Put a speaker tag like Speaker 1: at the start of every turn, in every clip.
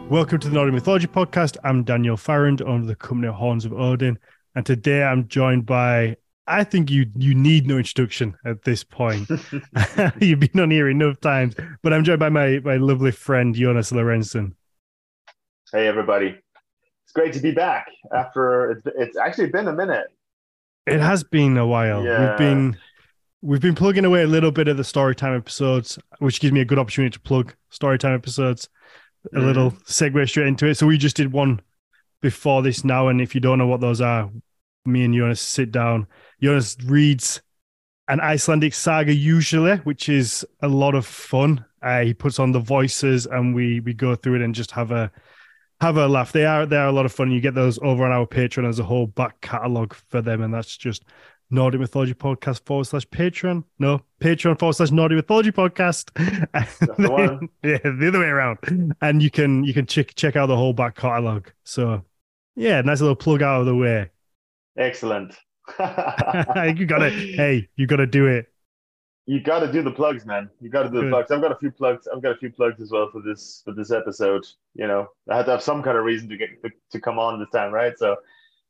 Speaker 1: Welcome to the Nordic Mythology Podcast. I'm Daniel Farrand, owner of the company Horns of Odin. And today I'm joined by, I think you need no introduction at this point. You've been on here enough times, but I'm joined by my lovely friend, Jonas Lorentzen.
Speaker 2: Hey, everybody. It's great to be back after it's actually been a minute.
Speaker 1: It has been a while.
Speaker 2: Yeah.
Speaker 1: We've been plugging away a little bit of the Storytime episodes, which gives me a good opportunity to plug Storytime episodes. A little segue straight into it. So we just did one before this now, and if you don't know what those are, me and Jonas sit down. Jonas reads an Icelandic saga usually, which is a lot of fun. He puts on the voices, and we go through it and just have a laugh. They are a lot of fun. You get those over on our Patreon. There's a whole back catalogue for them, and that's just Nordic Mythology Podcast /Patreon. No, Patreon /Nordic Mythology Podcast.
Speaker 2: That's the one.
Speaker 1: Yeah, the other way around. And you can check out the whole back catalogue. So yeah, nice little plug out of the way.
Speaker 2: Excellent.
Speaker 1: you gotta do it.
Speaker 2: You gotta do the plugs, man. You gotta do the plugs. I've got a few plugs as well for this episode. You know, I had to have some kind of reason to come on this time, right? So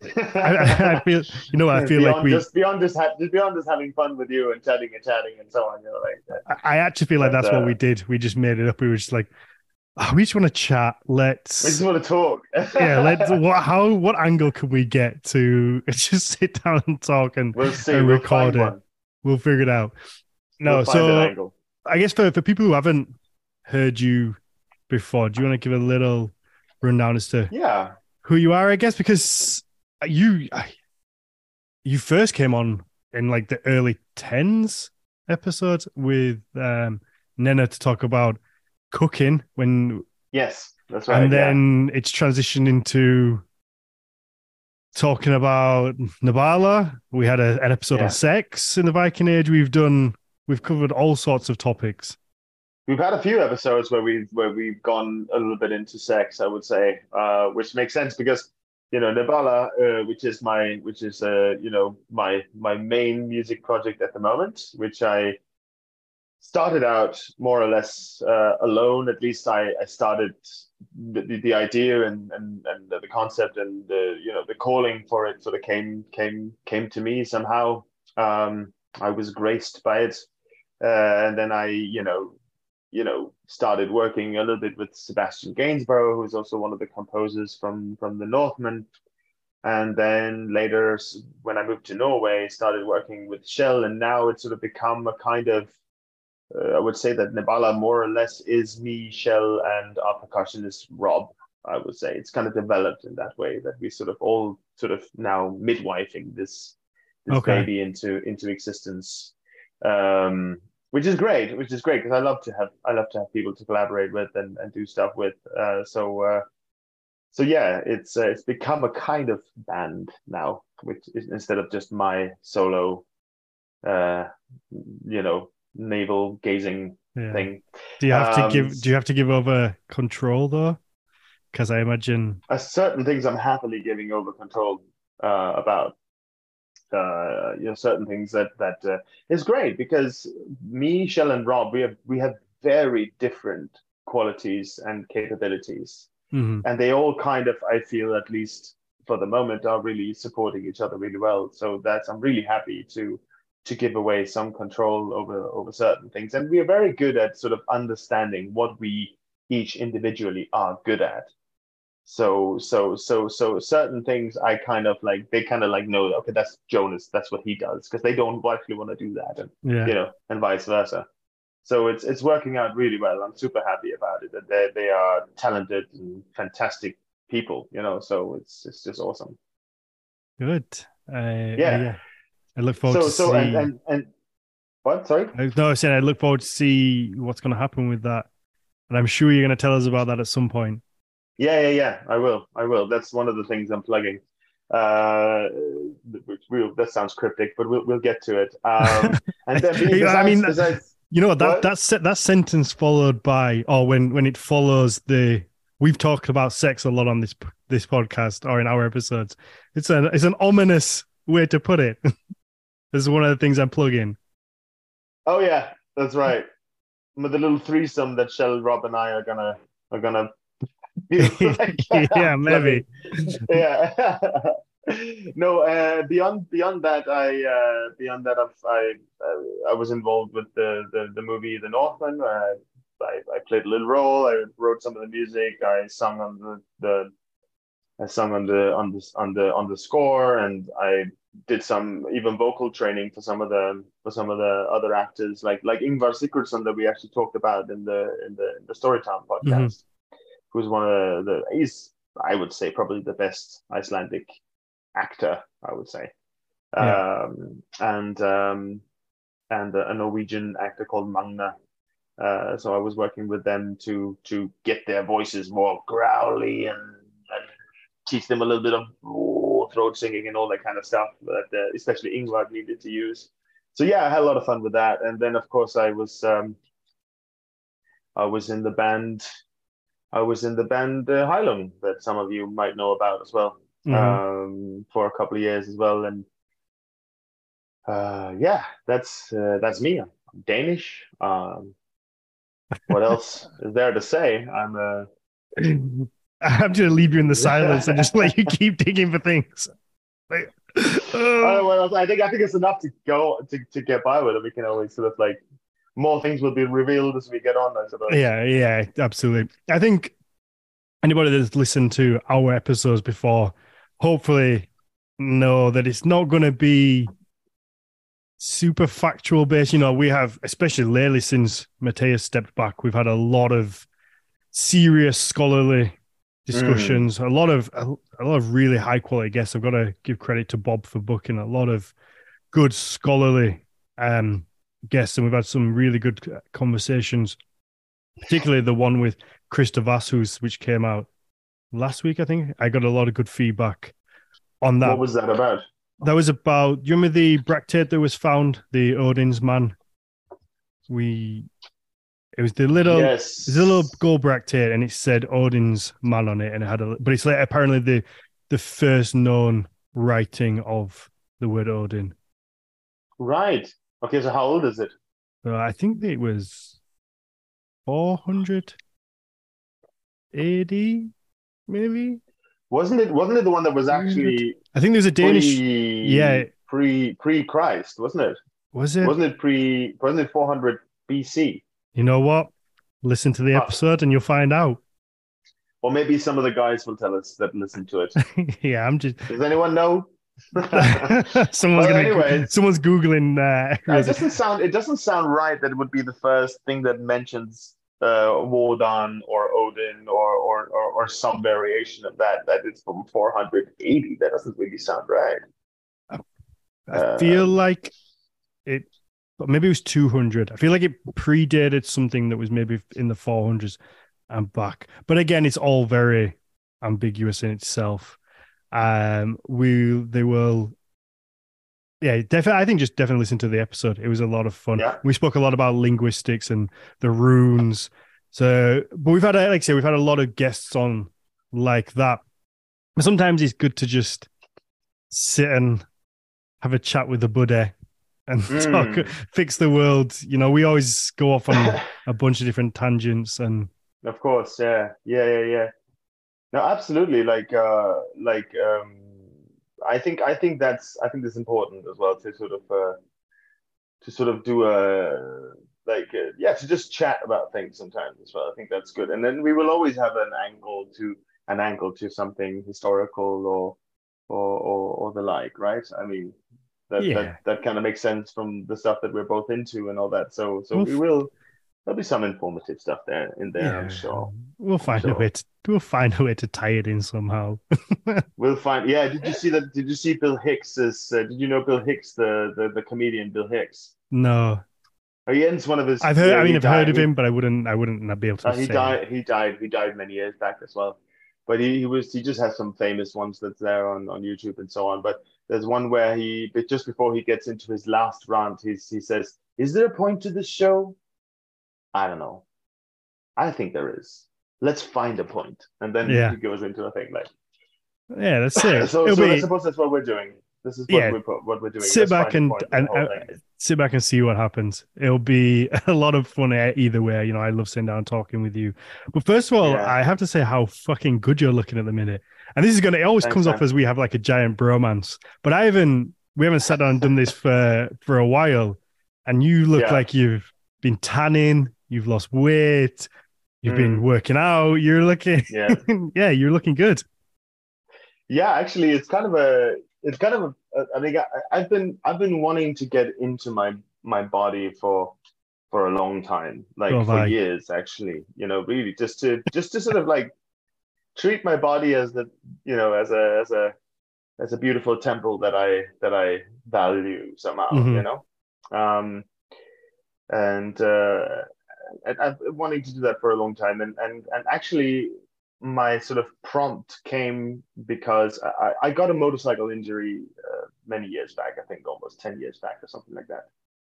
Speaker 1: I feel, I feel like
Speaker 2: beyond just having fun with you and chatting and so on.
Speaker 1: I actually feel like that's what we did. We just made it up. We were just like, oh, we just want to chat. We
Speaker 2: just want to talk.
Speaker 1: Yeah. What angle can we get to just sit down and talk and record it? We'll figure it out. No, so I guess for people who haven't heard you before, do you want to give a little rundown as to who you are? I guess because you first came on in like the early 10s episodes with Nena to talk about cooking
Speaker 2: yes, that's right.
Speaker 1: And then it's transitioned into talking about Nabala. We had an episode on sex in the Viking Age. We've covered all sorts of topics.
Speaker 2: We've had a few episodes where we've gone a little bit into sex, I would say, which makes sense because Nabala, which is my main music project at the moment, which I started out more or less alone. At least I started the idea and the concept and the calling for it sort of came to me somehow. I was graced by it, and then I started working a little bit with Sebastian Gainsborough, who's also one of the composers from the Northmen. And then later, when I moved to Norway, started working with Shell, and now it's sort of become a kind of, I would say that Nabala more or less is me, Shell, and our percussionist Rob. I would say it's kind of developed in that way that we sort of all sort of now midwifing this baby into existence. Which is great because I love to have people to collaborate with and do stuff with. So yeah, it's become a kind of band now, which is instead of just my solo, navel gazing thing.
Speaker 1: Do you have to give over control though? Because I imagine
Speaker 2: certain things I'm happily giving over control about. Certain things that is great because me, Shell, and Rob, we have very different qualities and capabilities, and they all kind of, I feel, at least for the moment, are really supporting each other really well. So I'm really happy to give away some control over certain things, and we are very good at sort of understanding what we each individually are good at. So certain things I kind of like, they kind of like know, okay, that's Jonas, that's what he does, because they don't actually want to do that, and and vice versa. So it's working out really well. I'm super happy about it. That they are talented and fantastic people, so it's just awesome.
Speaker 1: Good.
Speaker 2: I
Speaker 1: look forward to see.
Speaker 2: And what? Sorry?
Speaker 1: No, I was saying I look forward to see what's going to happen with that, and I'm sure you're going to tell us about that at some point.
Speaker 2: Yeah. I will. That's one of the things I'm plugging. That sounds cryptic, but we'll get to it. And then besides,
Speaker 1: that sentence followed by, or when it follows we've talked about sex a lot on this podcast or in our episodes. It's an ominous way to put it. This is one of the things I'm plugging.
Speaker 2: Oh yeah, that's right. With the little threesome that Shell, Rob, and I are gonna
Speaker 1: Yeah, maybe.
Speaker 2: Yeah. No, beyond that, I was involved with the movie The Northman. I played a little role. I wrote some of the music. I sung on the I sung on the score, and I did some even vocal training for some of the other actors, like Ingvar Sigurdsson that we actually talked about in the Storytime
Speaker 1: Mhm.
Speaker 2: podcast, who's one of he's, I would say, probably the best Icelandic actor, I would say,
Speaker 1: Yeah.
Speaker 2: and a Norwegian actor called Magna. So I was working with them to get their voices more growly and teach them a little bit of throat singing and all that kind of stuff that especially Ingvar needed to use. So yeah, I had a lot of fun with that. And then of course I was in the band Hylum that some of you might know about as well,
Speaker 1: Hmm.
Speaker 2: for a couple of years as well. And yeah, that's me. I'm Danish. What else is there to say?
Speaker 1: I'm just gonna leave you in the silence and just let you keep digging for things. Like,
Speaker 2: Well, I think it's enough to go to get by with it. We can always sort of like more things will be revealed as we get on, I suppose.
Speaker 1: yeah, absolutely. I think anybody that's listened to our episodes before, hopefully know that it's not going to be super factual based. We have, especially lately since Matthias stepped back, we've had a lot of serious scholarly
Speaker 2: Mm.
Speaker 1: discussions, a lot of really high quality guests. I've got to give credit to Bob for booking a lot of good scholarly guests, and we've had some really good conversations, particularly the one with Krista Vassus, which came out last week. I think I got a lot of good feedback on
Speaker 2: What
Speaker 1: that.
Speaker 2: was that about?
Speaker 1: That was about, you remember the bractate that was found, the Odin's man? We It was the little
Speaker 2: Yes.
Speaker 1: gold bractate, and it said Odin's man on it, and it had but it's like apparently the first known writing of the word Odin.
Speaker 2: Right. Okay, so how old is it?
Speaker 1: So I think it was 400 AD, maybe
Speaker 2: Wasn't it the one that was
Speaker 1: 300.
Speaker 2: actually
Speaker 1: I think there's a Danish. Yeah,
Speaker 2: pre Christ, wasn't it?
Speaker 1: was it?
Speaker 2: Wasn't it 400 BC?
Speaker 1: You know what? Listen to the
Speaker 2: Huh.
Speaker 1: episode and you'll find out.
Speaker 2: Or maybe some of the guys will tell us that listen to it.
Speaker 1: Yeah, I'm just.
Speaker 2: Does anyone know? Well, anyways,
Speaker 1: Someone's googling.
Speaker 2: it doesn't sound right that it would be the first thing that mentions Wodan or Odin or some variation of that it's from 480. That doesn't really sound right.
Speaker 1: I feel
Speaker 2: Um,
Speaker 1: like it, but maybe it was 200. I feel like it predated something that was maybe in the 400s and back. But again, it's all very ambiguous in itself. They will, yeah, definitely. I think just definitely listen to the episode. It was a lot of fun.
Speaker 2: yeah,
Speaker 1: We spoke a lot about linguistics and the runes. So, but we've had, like I say, we've had a lot of guests on like that. Sometimes it's good to just sit and have a chat with the Buddha and talk,
Speaker 2: mm.
Speaker 1: fix the world. We always go off on a bunch of different tangents, and
Speaker 2: Of course, yeah. No, absolutely. I think that's important as well to sort of do yeah, to just chat about things sometimes as well. I think that's good. And then we will always have an angle to something historical or the like, right? I mean, that that
Speaker 1: yeah,
Speaker 2: that kind of makes sense from the stuff that we're both into and all that. So
Speaker 1: we'll
Speaker 2: we will there'll be some informative stuff there, I'm
Speaker 1: yeah,
Speaker 2: sure.
Speaker 1: we'll
Speaker 2: I'm
Speaker 1: find a way
Speaker 2: sure.
Speaker 1: to we'll find a way to tie it in somehow.
Speaker 2: We'll find. Yeah. Did you see that? Did you see Bill Hicks's? Did you know Bill Hicks, the comedian Bill Hicks?
Speaker 1: No,
Speaker 2: Oh, he ends one of his.
Speaker 1: I've heard. I mean,
Speaker 2: He
Speaker 1: I've heard
Speaker 2: died.
Speaker 1: of him, but I wouldn't not be able to
Speaker 2: He
Speaker 1: say.
Speaker 2: died. He died many years back as well. But he just has some famous ones that's there on YouTube and so on. But there's one where but just before he gets into his last rant, he says, "Is there a point to this show? I don't know. I think there is. Let's find a point." And then
Speaker 1: Yeah,
Speaker 2: he goes into a thing like,
Speaker 1: yeah. That's it.
Speaker 2: so
Speaker 1: It'll
Speaker 2: so I
Speaker 1: be
Speaker 2: suppose that's what we're doing. This is what
Speaker 1: yeah.
Speaker 2: we're doing.
Speaker 1: Sit
Speaker 2: Let's
Speaker 1: back
Speaker 2: find a
Speaker 1: and
Speaker 2: point in the
Speaker 1: and
Speaker 2: whole thing.
Speaker 1: sit back and see what happens. It'll be a lot of fun either way. You know, I love sitting down and talking with you. But first of all,
Speaker 2: Yeah.
Speaker 1: I have to say how fucking good you're looking at the minute. And this is it always
Speaker 2: Thanks,
Speaker 1: comes off
Speaker 2: man.
Speaker 1: as we have like a giant bromance. But we haven't sat down and done this for a while. And you look like you've been tanning, you've lost weight, you've been working out. You're looking, yeah, you're looking good.
Speaker 2: Yeah, actually, it's kind of a, I think I've been wanting to get into my body for a long time, like for years, actually. You know, really, just to sort of like treat my body as the, you know, as a beautiful temple that I value somehow, you know. And I've been wanting to do that for a long time, and actually my sort of prompt came because I got a motorcycle injury many years back, I think almost 10 years back or something like that,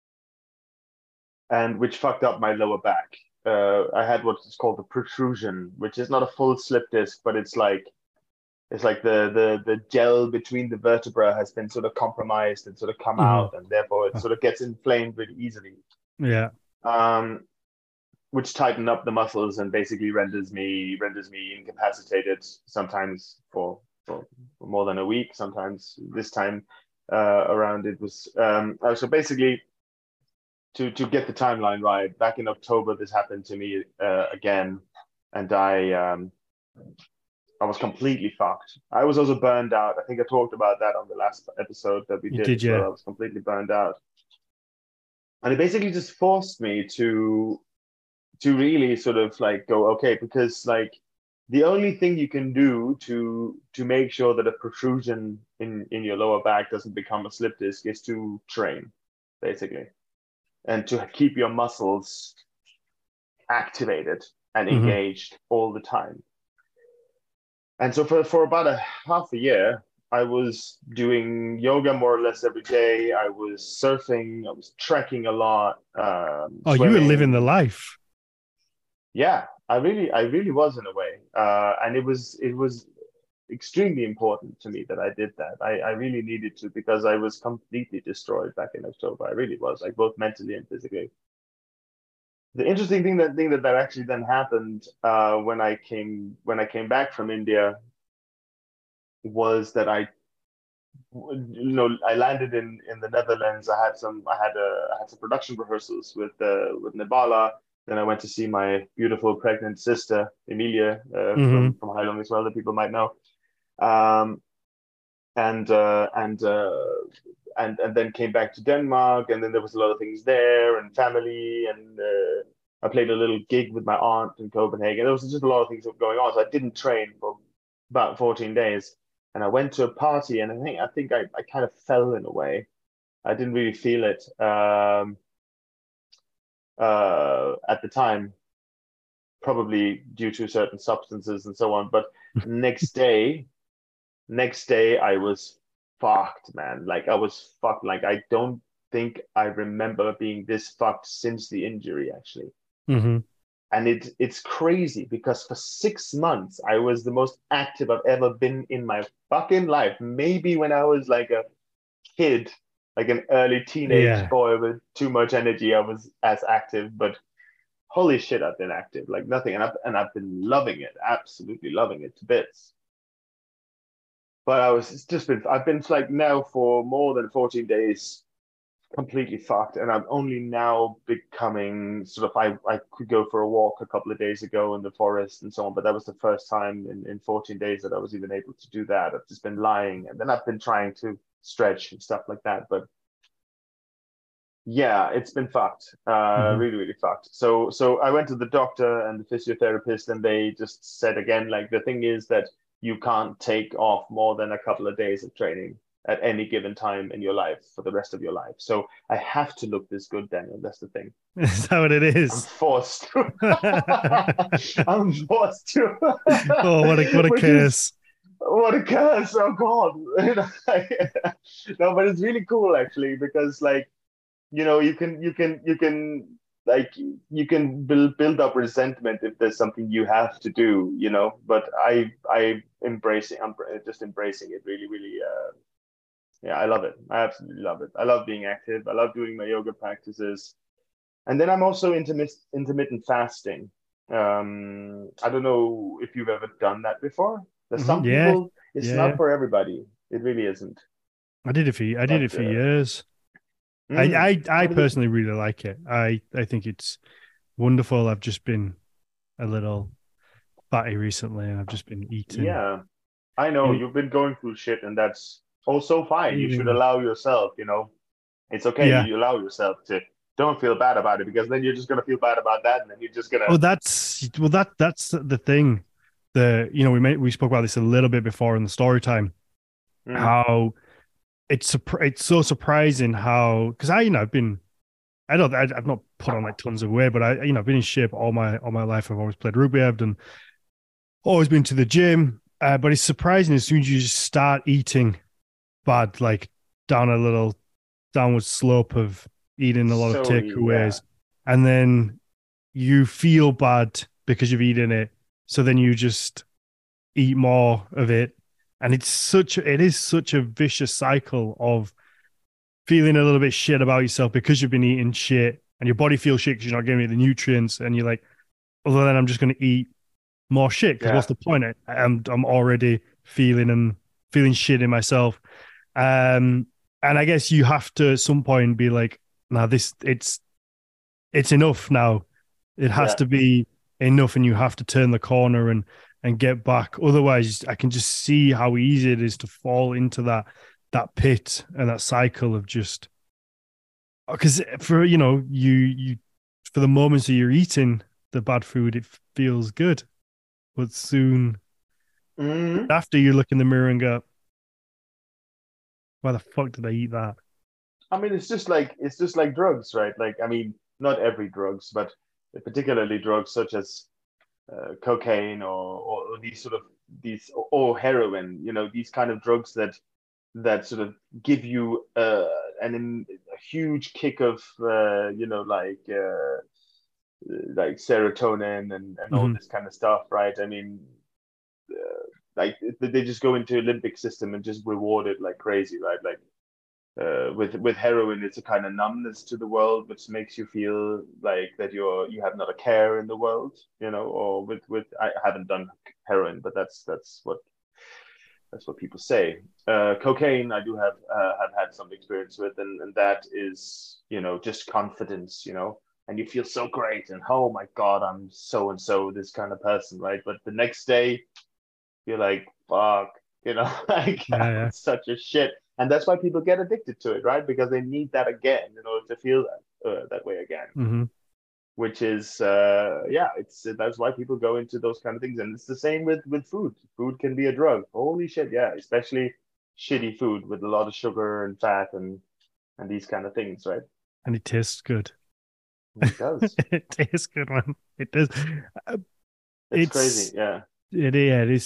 Speaker 2: and which fucked up my lower back. I had what's called a protrusion, which is not a full slip disc, but it's like the gel between the vertebra has been sort of compromised and sort of come out, and therefore it sort of gets inflamed really easily.
Speaker 1: Yeah.
Speaker 2: Which tighten up the muscles and basically renders me incapacitated, sometimes for more than a week. Sometimes this time around it was so basically to get the timeline right. Back in October, this happened to me again, and I was completely fucked. I was also burned out. I think I talked about that on the last episode that we did.
Speaker 1: Yeah.
Speaker 2: I was completely burned out, and it basically just forced me to really sort of like go, okay, because like the only thing you can do to make sure that a protrusion in your lower back doesn't become a slip disc is to train, basically, and to keep your muscles activated and engaged all the time. And so for about a half a year, I was doing yoga more or less every day. I was surfing. I was trekking a lot.
Speaker 1: Oh, you were living the life.
Speaker 2: Yeah, I really was in a way, and it was extremely important to me that I did that. I really needed to, because I was completely destroyed back in October. I really was, like, both mentally and physically. The interesting thing that actually then happened when I came back from India was that I landed in the Netherlands. I had some production rehearsals with Nirvana. Then I went to see my beautiful pregnant sister, Emilia, from Heilong as well, that people might know. And then came back to Denmark, and then there was a lot of things there, and family, and I played a little gig with my aunt in Copenhagen. There was just a lot of things going on, so I didn't train for about 14 days. And I went to a party, and I think I kind of fell in a way. I didn't really feel it. At the time, probably due to certain substances and so on. But next day I was fucked, man. Like, I was fucked. Like, I don't think I remember being this fucked since the injury, actually. And it's crazy, because for 6 months I was the most active I've ever been in my fucking life. Maybe when I was like a kid, like an early teenage boy with too much energy, I was as active. But holy shit, I've been active like nothing, and I've been loving it, absolutely loving it to bits. But I've been like now for more than 14 days completely fucked, and I'm only now becoming sort of, I could go for a walk a couple of days ago in the forest and so on, but that was the first time in 14 days that I was even able to do that. I've just been lying, and then I've been trying to stretch and stuff like that, but yeah, it's been fucked. Really, really fucked. So I went to the doctor and the physiotherapist, and they just said again, like, the thing is that you can't take off more than a couple of days of training at any given time in your life for the rest of your life. So I have to look this good, Daniel. That's the thing.
Speaker 1: Is that what it is?
Speaker 2: I'm forced to. I'm forced to.
Speaker 1: Oh, what a curse.
Speaker 2: What a curse. Oh, God. No, but it's really cool, actually, because, like, you know, you can build up resentment if there's something you have to do, you know. But I'm just embracing it really, really Yeah, I love it. I absolutely love it. I love being active. I love doing my yoga practices. And then I'm also intermittent fasting. I don't know if you've ever done that before. There's some
Speaker 1: Yeah,
Speaker 2: people, it's
Speaker 1: yeah.
Speaker 2: not for everybody. It really isn't.
Speaker 1: I did
Speaker 2: But
Speaker 1: it for years. I
Speaker 2: I mean,
Speaker 1: personally really like it. I think it's wonderful. I've just been a little fatty recently, and I've just been eating.
Speaker 2: yeah, I know
Speaker 1: And
Speaker 2: you've been going through shit, and that's also fine. You should
Speaker 1: yeah,
Speaker 2: allow yourself, it's okay.
Speaker 1: yeah.
Speaker 2: You allow yourself to don't feel bad about it because then you're just gonna feel bad about that, and then you're just gonna.
Speaker 1: Oh, that's the thing. We spoke about this a little bit before in the story time.
Speaker 2: Mm,
Speaker 1: How it's so surprising how because I've been I've not put on like tons of weight, but I've been in shape all my life. I've always played rugby. I've done always been to the gym. But it's surprising as soon as you just start eating bad, like down a little downward slope of eating a lot of
Speaker 2: yeah.
Speaker 1: takeaways, and then you feel bad because you've eaten it. So then you just eat more of it. And it is such a vicious cycle of feeling a little bit shit about yourself because you've been eating shit and your body feels shit because you're not getting the nutrients. And you're like, well, then I'm just going to eat more shit because
Speaker 2: Yeah.
Speaker 1: what's the point? I'm already feeling shit in myself. Um, and I guess you have to at some point be like, now it's enough now. It has
Speaker 2: Yeah.
Speaker 1: to be enough, and you have to turn the corner and get back. Otherwise, I can just see how easy it is to fall into that pit and that cycle of just because for you for the moments that you're eating the bad food, it feels good, but soon
Speaker 2: Hmm.
Speaker 1: after you look in the mirror and go, why the fuck did I eat that?
Speaker 2: I mean, it's just like drugs, right? Like, I mean, not every drugs, but particularly drugs such as cocaine or these sort of these or heroin. These kind of drugs that sort of give you a huge kick of like serotonin and all
Speaker 1: Mm-hmm.
Speaker 2: this kind of stuff, right? I mean, like they just go into Olympic system and just reward it like crazy, right? Like with heroin, it's a kind of numbness to the world, which makes you feel like that you have not a care in the world, Or with I haven't done heroin, but that's what people say. Cocaine, I do have had some experience with, and that is just confidence, and you feel so great, and oh my god, I'm so and so this kind of person, right? But the next day you're like, fuck, like
Speaker 1: Yeah,
Speaker 2: I'm
Speaker 1: yeah.
Speaker 2: such a shit. And that's why people get addicted to it, right? Because they need that again in order to feel that way again.
Speaker 1: Mm-hmm.
Speaker 2: Which is, yeah, it's that's why people go into those kind of things. And it's the same with food. Food can be a drug. Holy shit, yeah, especially shitty food with a lot of sugar and fat and these kind of things, right?
Speaker 1: And it tastes good.
Speaker 2: It does.
Speaker 1: It tastes good, man. It does. Uh,
Speaker 2: It's crazy,
Speaker 1: It's
Speaker 2: yeah.
Speaker 1: yeah, it is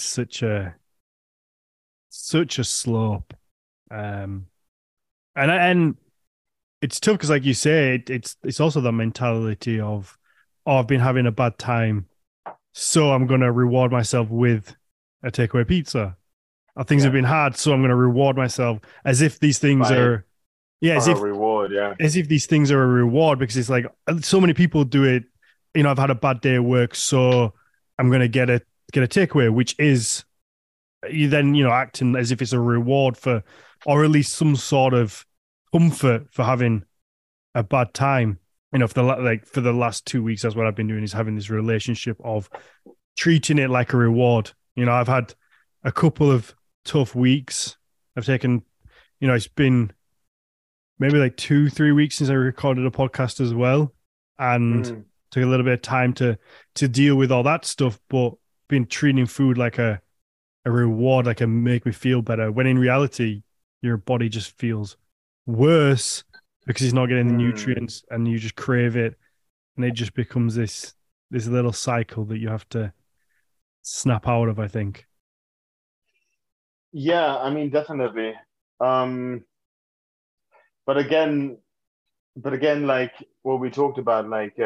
Speaker 1: such a slope. Um, and it's tough because, like you say, it's also the mentality of, oh, I've been having a bad time, so I'm gonna reward myself with a takeaway pizza. Things have
Speaker 2: Yeah.
Speaker 1: been hard, so I'm gonna reward myself as if these things
Speaker 2: By
Speaker 1: are, yeah,
Speaker 2: a reward, yeah.
Speaker 1: as if these things are a reward because it's like so many people do it. I've had a bad day at work, so I'm gonna get a takeaway, which is you then acting as if it's a reward for, or at least some sort of comfort for having a bad time. For the last 2 weeks, that's what I've been doing is having this relationship of treating it like a reward. I've had a couple of tough weeks. I've taken, it's been maybe like 2-3 weeks since I recorded a podcast as well, and
Speaker 2: Mm.
Speaker 1: took a little bit of time to deal with all that stuff. But been treating food like a reward, like a make me feel better. When in reality, your body just feels worse because it's not getting the
Speaker 2: Mm.
Speaker 1: nutrients, and you just crave it, and it just becomes this little cycle that you have to snap out of. I think.
Speaker 2: Yeah, I mean, definitely. Um, but again, like what we talked about, like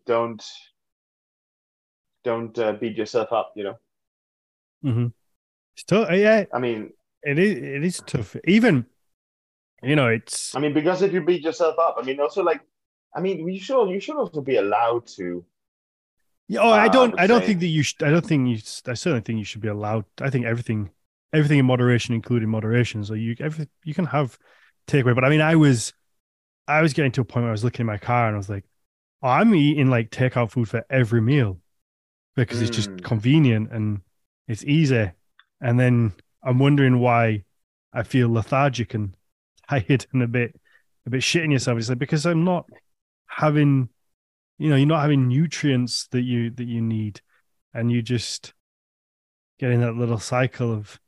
Speaker 2: don't beat yourself up.
Speaker 1: Mm-hmm. It's tough. Yeah,
Speaker 2: I mean,
Speaker 1: it is. It is tough. Even It's.
Speaker 2: I mean, because if you beat yourself up, I mean, also like, I mean, you should also be allowed to.
Speaker 1: Yeah, oh,
Speaker 2: I would
Speaker 1: I don't
Speaker 2: say.
Speaker 1: think that you should. I don't think you. I certainly think you should be allowed. I think everything in moderation, including moderation. So you can have takeaway. But I mean, I was getting to a point where I was looking in my car and I was like, oh, I'm eating like takeout food for every meal because it's just
Speaker 2: Mm.
Speaker 1: convenient and it's easy. And then I'm wondering why I feel lethargic and tired and a bit shitting yourself. It's like because I'm not having, you're not having nutrients that you need, and you just getting that little cycle of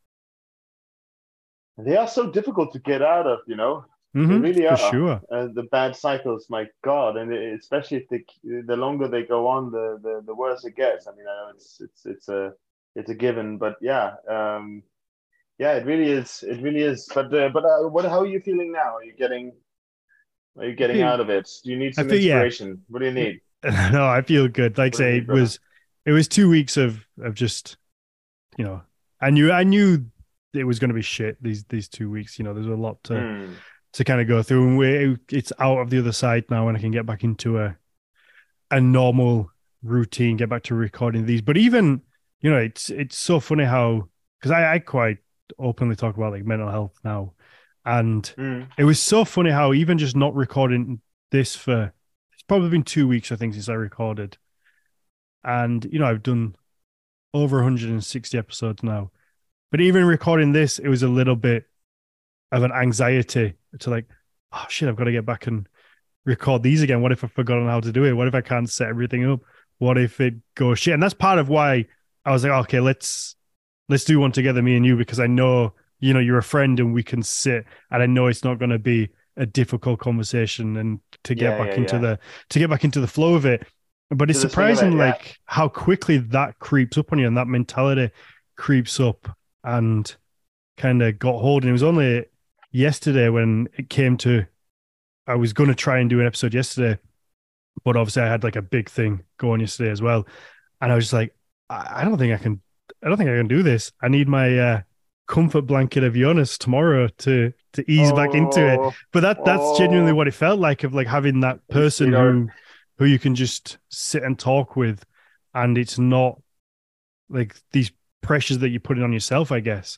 Speaker 2: They are so difficult to get out of, They really
Speaker 1: for
Speaker 2: are.
Speaker 1: sure.
Speaker 2: The bad cycles, my God, and especially if the longer they go on, the worse it gets. I mean, I know it's a given, but yeah, yeah, it really is. It really is. But what? How are you feeling now? Are you
Speaker 1: I
Speaker 2: getting
Speaker 1: feel
Speaker 2: out of it? Do you need
Speaker 1: I
Speaker 2: some
Speaker 1: feel yeah.
Speaker 2: inspiration? What do you need?
Speaker 1: No, I feel good. Like I
Speaker 2: What do you
Speaker 1: say,
Speaker 2: need, brother?
Speaker 1: it was 2 weeks of just, you know, I knew it was going to be shit these 2 weeks. There's a lot
Speaker 2: Mm,
Speaker 1: to kind of go through, and it's out of the other side now, and I can get back into a normal routine, get back to recording these. But even, it's so funny how, because I quite openly talk about like mental health now, and
Speaker 2: mm.
Speaker 1: it was so funny how even just not recording this for, it's probably been 2 weeks I think since I recorded, and I've done over 160 episodes now. But even recording this, it was a little bit of an anxiety to like, oh shit, I've got to get back and record these again. What if I've forgotten how to do it? What if I can't set everything up? What if it goes shit? And that's part of why I was like, okay, let's do one together, me and you, because I know, you're a friend and we can sit, and I know it's not going to be a difficult conversation, and
Speaker 2: Yeah, yeah, yeah.
Speaker 1: to get back into the flow of it. But it's
Speaker 2: To the swing of
Speaker 1: surprising
Speaker 2: it, yeah.
Speaker 1: like how quickly that creeps up on you and that mentality creeps up and kind of got hold. And it was only yesterday when it came to, I was going to try and do an episode yesterday, but obviously I had like a big thing going yesterday as well. And I was just like, I don't think I can, I don't think I can do this. I need my comfort blanket of Jonas tomorrow to ease back into it.
Speaker 2: Oh,
Speaker 1: But that's genuinely
Speaker 2: oh,
Speaker 1: what it felt like, of like having that
Speaker 2: hey,
Speaker 1: person
Speaker 2: sweetheart.
Speaker 1: who you can just sit and talk with, and it's not like these pressures that you're putting on yourself, I guess.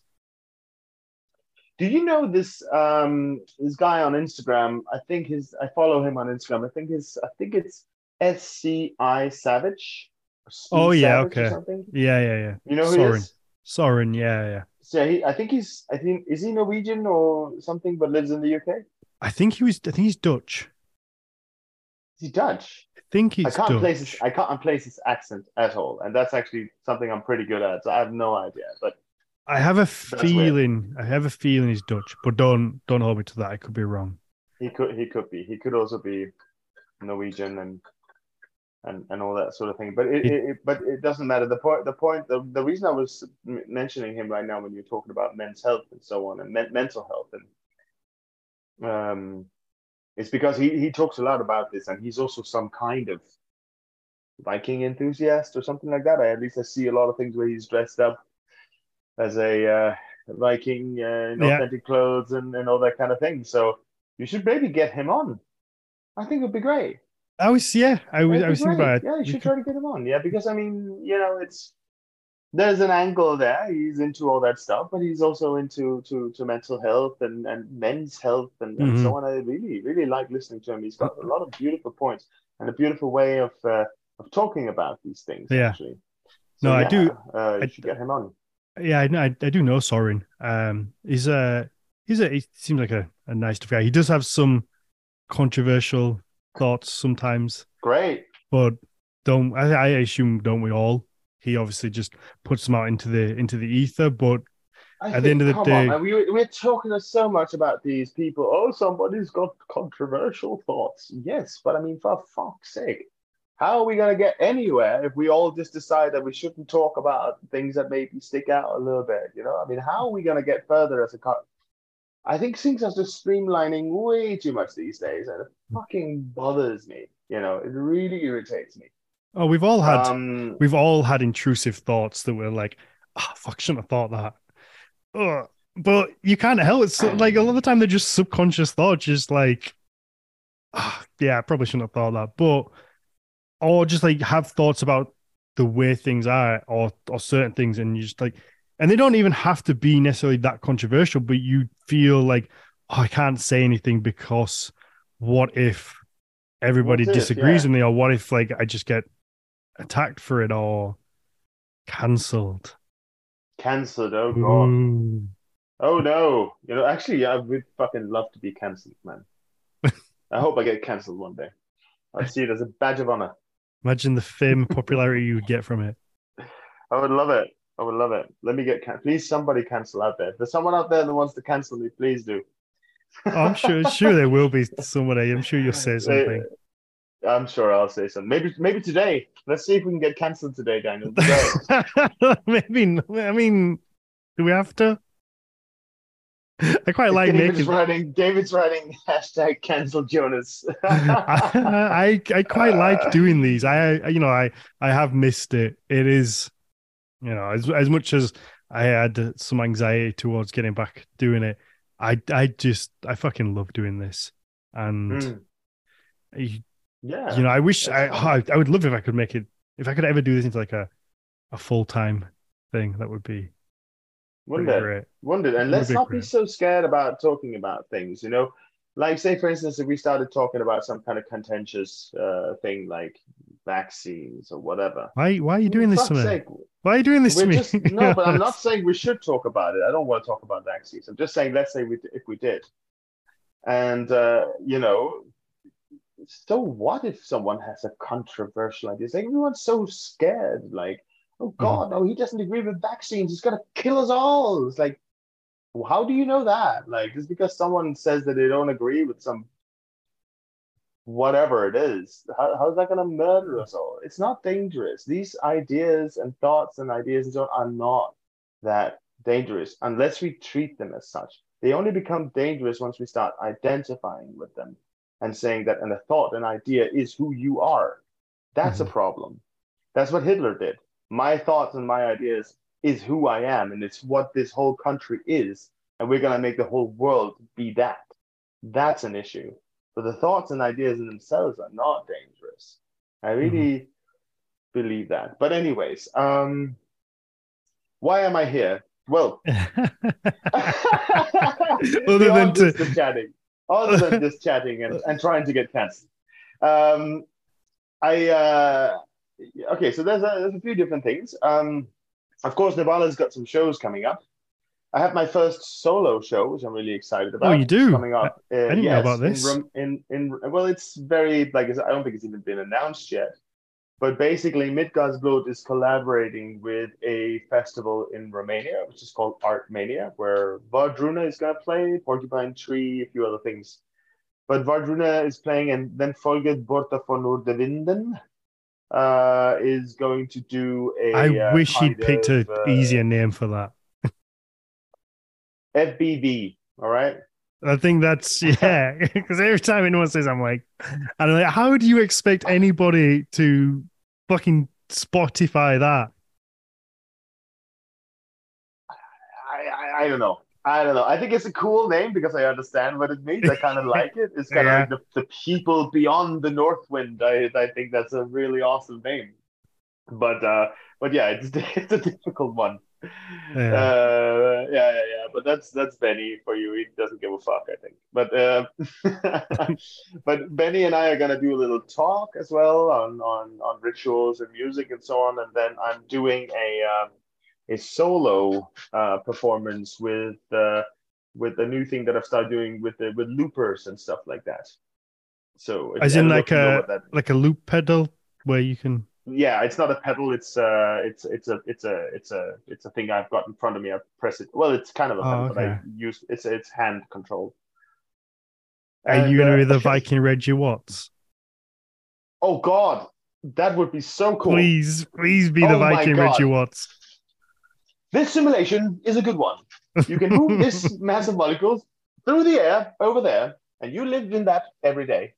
Speaker 2: Do you know this guy on Instagram? I follow him on Instagram. I think it's SCI Savage or
Speaker 1: Oh
Speaker 2: C
Speaker 1: yeah,
Speaker 2: Savage or
Speaker 1: okay.
Speaker 2: something.
Speaker 1: Yeah.
Speaker 2: You know who he
Speaker 1: Soren.
Speaker 2: is?
Speaker 1: Soren, yeah.
Speaker 2: So I think is he Norwegian or something, but lives in the UK? Is
Speaker 1: I think he's Dutch.
Speaker 2: he Dutch?
Speaker 1: I think
Speaker 2: I
Speaker 1: he's
Speaker 2: can't place his
Speaker 1: Dutch.
Speaker 2: I can't place his accent at all, and that's actually something I'm pretty good at. So I have no idea, but that's weird.
Speaker 1: I have a feeling he's Dutch, but don't hold me to that. I could be wrong.
Speaker 2: He could also be Norwegian and all that sort of thing. But
Speaker 1: It,
Speaker 2: it doesn't matter. The reason I was mentioning him right now when you're talking about men's health and so on and mental health and it's because he talks a lot about this, and he's also some kind of Viking enthusiast or something like that. At least I see a lot of things where he's dressed up as a Viking in
Speaker 1: yeah,
Speaker 2: authentic clothes and all that kind of thing. So you should maybe get him on. I think it would be great.
Speaker 1: I
Speaker 2: It'd be
Speaker 1: was thinking
Speaker 2: great.
Speaker 1: about it.
Speaker 2: Yeah, you
Speaker 1: We
Speaker 2: should
Speaker 1: could,
Speaker 2: try to get him on. Yeah, because I mean, it's there's an angle there. He's into all that stuff, but he's also into to mental health and men's health and
Speaker 1: mm-hmm.
Speaker 2: so on. I really really like listening to him. He's got a lot of beautiful points and a beautiful way of talking about these things
Speaker 1: Yeah.
Speaker 2: actually. So
Speaker 1: No, I do.
Speaker 2: yeah, you
Speaker 1: I
Speaker 2: should get him on.
Speaker 1: yeah, I do know Soren. He seems like a nice guy. He does have some controversial thoughts sometimes,
Speaker 2: Great.
Speaker 1: but don't I assume don't we all? He obviously just puts them out into the ether, but
Speaker 2: I
Speaker 1: at the end
Speaker 2: think,
Speaker 1: of the
Speaker 2: come on,
Speaker 1: day,
Speaker 2: man. We're talking so much about these people. Oh, somebody's got controversial thoughts. Yes, but I mean, for fuck's sake, how are we going to get anywhere if we all just decide that we shouldn't talk about things that maybe stick out a little bit? I mean, how are we going to get further as a country? I think things are just streamlining way too much these days, and it fucking bothers me. It really irritates me.
Speaker 1: oh,
Speaker 2: Um,
Speaker 1: we've all had intrusive thoughts that were like, oh fuck, shouldn't have thought that. Ugh. but you can't help it. So, like a lot of the time, they're just subconscious thoughts, just like, yeah, I probably shouldn't have thought that, but or just like have thoughts about the way things are, or certain things, and you just like, and they don't even have to be necessarily that controversial, but you feel like, oh, I can't say anything because what if everybody disagrees with me, or what if like I just get attacked for it or cancelled?
Speaker 2: Cancelled, oh god. Ooh. Oh no. You know, actually, I would fucking love to be cancelled, man. I hope I get cancelled one day. I see it as a badge of honor.
Speaker 1: Imagine the fame and popularity you would get from it.
Speaker 2: I would love it. I would love it. Let me get please somebody cancel out there. If there's someone out there that wants to cancel me, please do.
Speaker 1: I'm sure there will be somebody. I'm sure you'll say something.
Speaker 2: I'm sure I'll say something. Maybe today. Let's see if we can get cancelled today, Daniel.
Speaker 1: Maybe. I mean, do we have to? I quite like
Speaker 2: David's writing hashtag cancel Jonas.
Speaker 1: I quite like doing these. I have missed it. It is, as much as I had some anxiety towards getting back doing it, I fucking love doing this. And I wish I would love if I could make it, if I could ever do this into like a full-time thing. That would be
Speaker 2: Wouldn't it? And let's not be so scared about talking about things, like say, for instance, if we started talking about some kind of contentious thing like vaccines or whatever.
Speaker 1: Why are you doing this to me? Why are you doing this to me?
Speaker 2: No, but I'm not saying we should talk about it. I don't want to talk about vaccines. I'm just saying, let's say if we did. And, so what if someone has a controversial idea? It's like everyone's so scared, like, oh God, no, he doesn't agree with vaccines. He's going to kill us all. It's like, well, how do you know that? Like, just because someone says that they don't agree with some whatever it is, how is that going to murder us all? It's not dangerous. These ideas and thoughts and ideas are not that dangerous unless we treat them as such. They only become dangerous once we start identifying with them and saying that a thought, an idea is who you are. That's a problem. That's what Hitler did. My thoughts and my ideas is who I am, and it's what this whole country is, and we're going to make the whole world be that. That's an issue. But the thoughts and ideas in themselves are not dangerous. I really believe that. But anyways, why am I here? Well, other than just chatting and trying to get cancelled. Okay, so there's a few different things. Of course, Nirvana's got some shows coming up. I have my first solo show, which I'm really excited about.
Speaker 1: Oh, you do?
Speaker 2: Coming up.
Speaker 1: I didn't know about this.
Speaker 2: Well, it's very, I don't think it's even been announced yet. But basically, Midgårdsblod is collaborating with a festival in Romania, which is called Artmania, where Vardruna is going to play, Porcupine Tree, a few other things. But Vardruna is playing, and then Folget Borta von Urdevinden is going to do a...
Speaker 1: I wish he'd picked an easier name for that.
Speaker 2: FBV, all right?
Speaker 1: I think that's, because every time anyone says, I'm like, how do you expect anybody to fucking Spotify that?
Speaker 2: I don't know. I think it's a cool name because I understand what it means. I kind of like it. It's kind of like the people beyond the Northwind. I think that's a really awesome name. But yeah, it's a difficult one. But that's Benny for you. He doesn't give a fuck, I think. But but Benny and I are gonna do a little talk as well on rituals and music and so on, and then I'm doing a solo performance with a new thing that I've started doing with loopers and stuff like that. So
Speaker 1: as in like a loop pedal where you can.
Speaker 2: Yeah, it's not a pedal. It's a thing I've got in front of me. I press it. Well, it's kind of a pedal, but I use it's hand controlled.
Speaker 1: Are you going to be the Viking Reggie Watts?
Speaker 2: Oh God, that would be so cool.
Speaker 1: Please be the Viking Reggie Watts.
Speaker 2: This simulation is a good one. You can move this massive molecules through the air over there, and you live in that every day.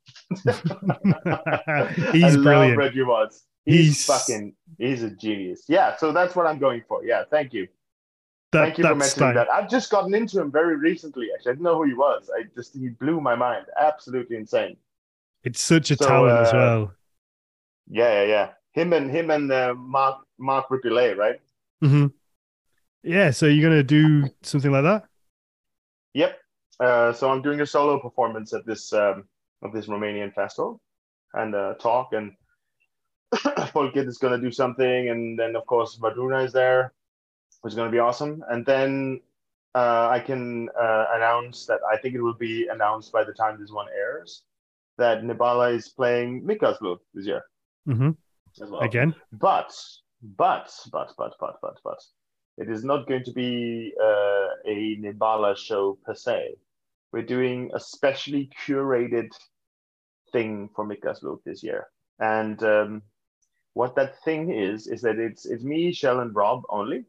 Speaker 1: He's brilliant.
Speaker 2: Reggie Watts. He's a genius. Yeah, so that's what I'm going for. Yeah, thank you. Thank you for
Speaker 1: That's
Speaker 2: mentioning that. I've just gotten into him very recently. Actually, I didn't know who he was. He blew my mind. Absolutely insane.
Speaker 1: It's such a talent as well.
Speaker 2: Yeah. Him and Mark Ripollet, right?
Speaker 1: Mm-hmm. Yeah. So you're gonna do something like that?
Speaker 2: Yep. So I'm doing a solo performance at this Romanian festival, and talk, and Folkit is gonna do something, and then of course Madruna is there, which is gonna be awesome. And then I can announce that I think it will be announced by the time this one airs that Nibala is playing Mika's Loop this year.
Speaker 1: Mm-hmm.
Speaker 2: As well.
Speaker 1: Again.
Speaker 2: But it is not going to be a Nibala show per se. We're doing a specially curated thing for Mika's Loop this year. And what that thing is that it's me, Shell, and Rob only.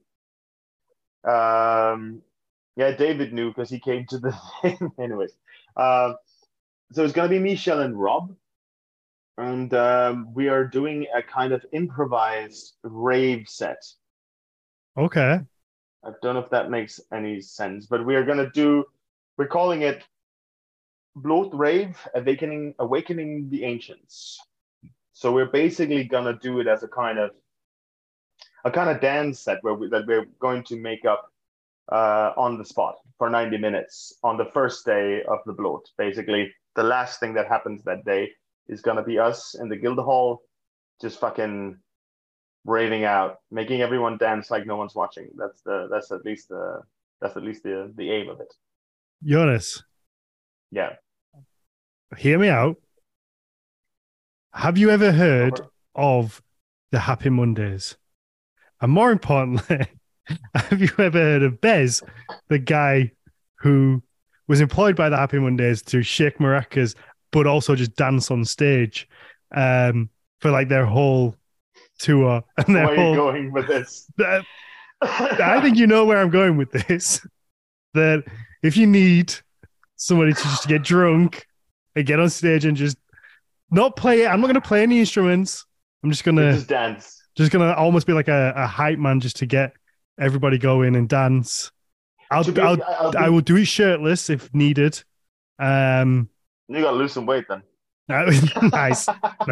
Speaker 2: Yeah, David knew because he came to the thing. Anyways. So it's going to be me, Shell, and Rob. And we are doing a kind of improvised rave set.
Speaker 1: Okay.
Speaker 2: I don't know if that makes any sense, but we're calling it Bloat Rave Awakening the Ancients. So we're basically gonna do it as a kind of dance set that we're going to make up on the spot for 90 minutes on the first day of the Bloat. Basically, the last thing that happens that day is gonna be us in the Guildhall, just fucking raving out, making everyone dance like no one's watching. That's at least the aim of it.
Speaker 1: Jonas.
Speaker 2: Yeah.
Speaker 1: Hear me out. Have you ever heard of the Happy Mondays? And more importantly, have you ever heard of Bez, the guy who was employed by the Happy Mondays to shake maracas, but also just dance on stage for like their whole tour? And
Speaker 2: where are you going with this?
Speaker 1: I think you know where I'm going with this. That if you need somebody to just get drunk and get on stage and just not play it, I'm not going to play any instruments. I'm just going to
Speaker 2: just dance.
Speaker 1: Just going to almost be like a hype man just to get everybody going and dance. I will do it shirtless if needed.
Speaker 2: You got to lose some weight then.
Speaker 1: Nice.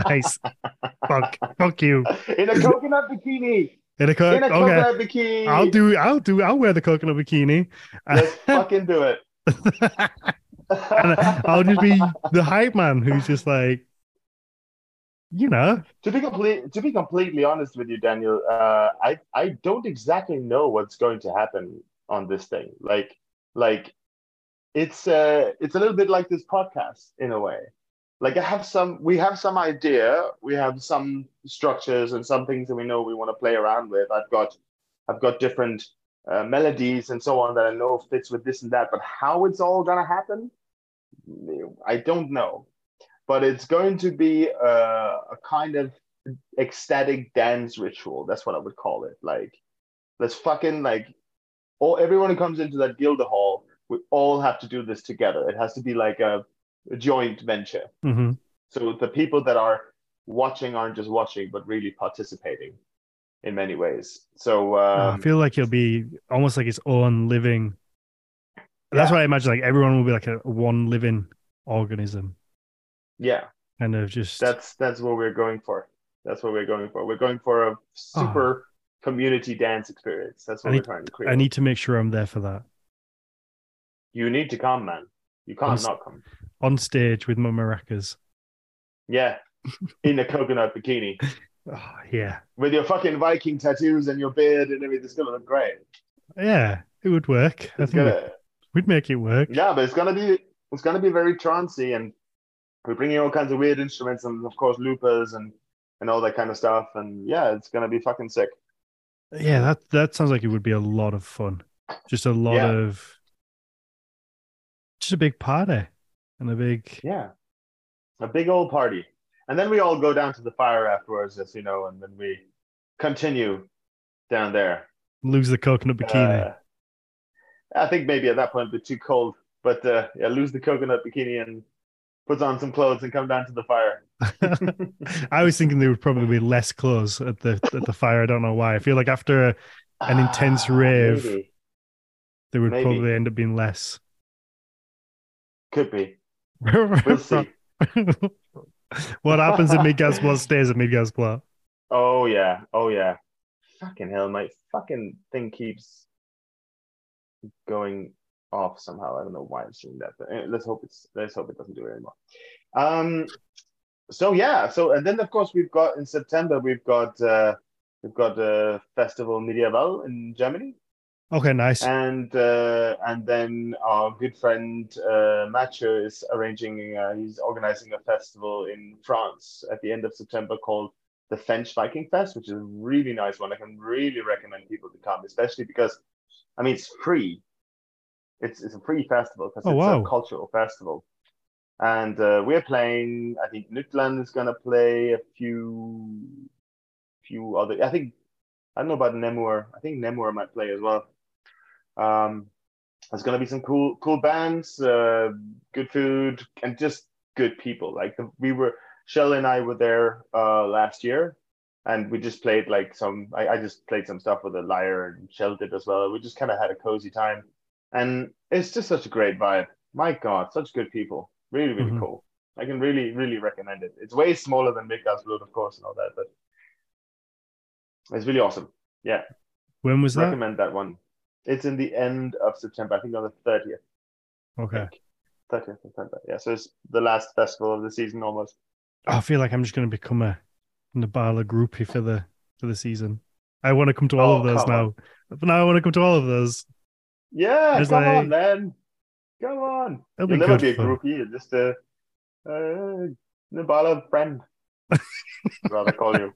Speaker 1: Fuck you.
Speaker 2: In a coconut bikini. Coconut bikini.
Speaker 1: I'll wear the coconut bikini.
Speaker 2: Let's fucking do it.
Speaker 1: And I'll just be the hype man who's just like, you know.
Speaker 2: To be completely honest with you, Daniel, I don't exactly know what's going to happen on this thing. Like it's a little bit like this podcast in a way. Like we have some idea, we have some structures and some things that we know we want to play around with. I've got different melodies and so on that I know fits with this and that, but how it's all gonna happen, I don't know. But it's going to be a kind of ecstatic dance ritual. That's what I would call it. Like, let's fucking everyone who comes into that Guildhall, we all have to do this together. It has to be like a joint venture.
Speaker 1: Mm-hmm.
Speaker 2: So the people that are watching aren't just watching, but really participating in many ways. So
Speaker 1: I feel like it'll be almost like its own living. That's what I imagine. Like everyone will be like a one living organism.
Speaker 2: Yeah,
Speaker 1: kind of just.
Speaker 2: That's what we're going for. We're going for a super community dance experience. That's what we're trying to create.
Speaker 1: I need to make sure I'm there for that.
Speaker 2: You need to come, man. You can't not come.
Speaker 1: On stage with my maracas.
Speaker 2: Yeah, in a coconut bikini.
Speaker 1: Oh, yeah.
Speaker 2: With your fucking Viking tattoos and your beard and everything, it's gonna look great.
Speaker 1: Yeah, it would work. I think we'd make it work.
Speaker 2: Yeah, but it's gonna be very trancey, and we're bringing all kinds of weird instruments and of course loopers and all that kind of stuff. And yeah, it's gonna be fucking sick.
Speaker 1: Yeah, that sounds like it would be a lot of fun. Just a lot of. Just a big party and a big
Speaker 2: old party. And then we all go down to the fire afterwards, as you know, and then we continue down there.
Speaker 1: Lose the coconut bikini.
Speaker 2: I think maybe at that point it'd be too cold, but lose the coconut bikini and put on some clothes and come down to the fire.
Speaker 1: I was thinking there would probably be less clothes at the fire. I don't know why. I feel like after an intense rave, there would
Speaker 2: Maybe.
Speaker 1: probably end up being less.
Speaker 2: Could be. We'll see.
Speaker 1: What happens in Midgardsplat stays in Midgardsplat.
Speaker 2: Oh yeah. Oh yeah. Fucking hell, my fucking thing keeps going off somehow. I don't know why I'm seeing that, but let's hope it doesn't do it anymore. So yeah, and then of course we've got in September we've got Festival Medieval in Germany.
Speaker 1: Okay, nice.
Speaker 2: And then our good friend Mathieu is he's organizing a festival in France at the end of September called the French Viking Fest, which is a really nice one. I can really recommend people to come, especially because, I mean, it's free. It's a free festival because it's a cultural festival. And we're playing, I think Nutland is going to play a few other, I don't know about Nemur. I think Nemur might play as well. There's going to be some cool bands, good food, and just good people. Like Shell and I were there last year, and we just played like I just played some stuff with a lyre, and Shell did as well. We just kind of had a cozy time, and it's just such a great vibe. My God, such good people. Really, really cool. I can really, really recommend it. It's way smaller than Midgardsplat, of course, and all that, but it's really awesome. Yeah.
Speaker 1: When was that?
Speaker 2: Recommend that one. It's in the end of September, I think on the 30th.
Speaker 1: Okay.
Speaker 2: 30th September. Yeah, so it's the last festival of the season almost.
Speaker 1: I feel like I'm just going to become a Nabala groupie for the season. I want to come to all of those now. But now I want to come to all of those.
Speaker 2: Yeah, come on, man. Come on. You'll never be a groupie. You're just a Nabala friend. I'd rather call you.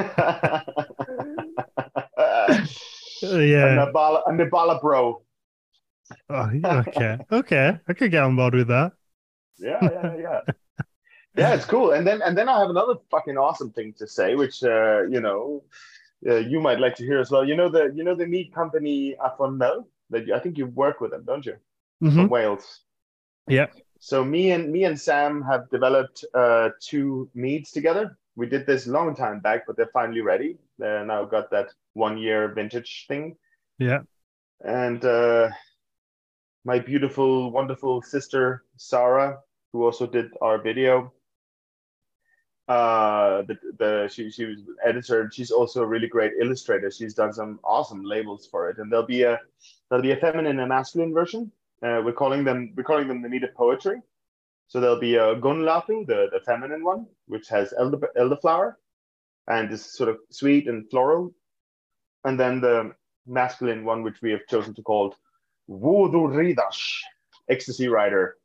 Speaker 1: Yeah.
Speaker 2: A Nabala bro.
Speaker 1: Oh, okay. I could get on board with that.
Speaker 2: Yeah. Yeah, it's cool. And then I have another fucking awesome thing to say, which you might like to hear as well. You know the meat company Afon Mel? That I think you work with them, don't you? From Wales.
Speaker 1: Yeah.
Speaker 2: So me and Sam have developed 2 meads together. We did this a long time back, but they're finally ready. They're now got that 1-year vintage thing.
Speaker 1: Yeah.
Speaker 2: And my beautiful, wonderful sister Sarah, who also did our video, she was editor, and she's also a really great illustrator. She's done some awesome labels for it, and there'll be a feminine and masculine version. We're calling them the mead of poetry. So there'll be a Gunlafu, the feminine one, which has elderflower and is sort of sweet and floral, and then the masculine one, which we have chosen to call Voodoo Ridash, Ecstasy Rider,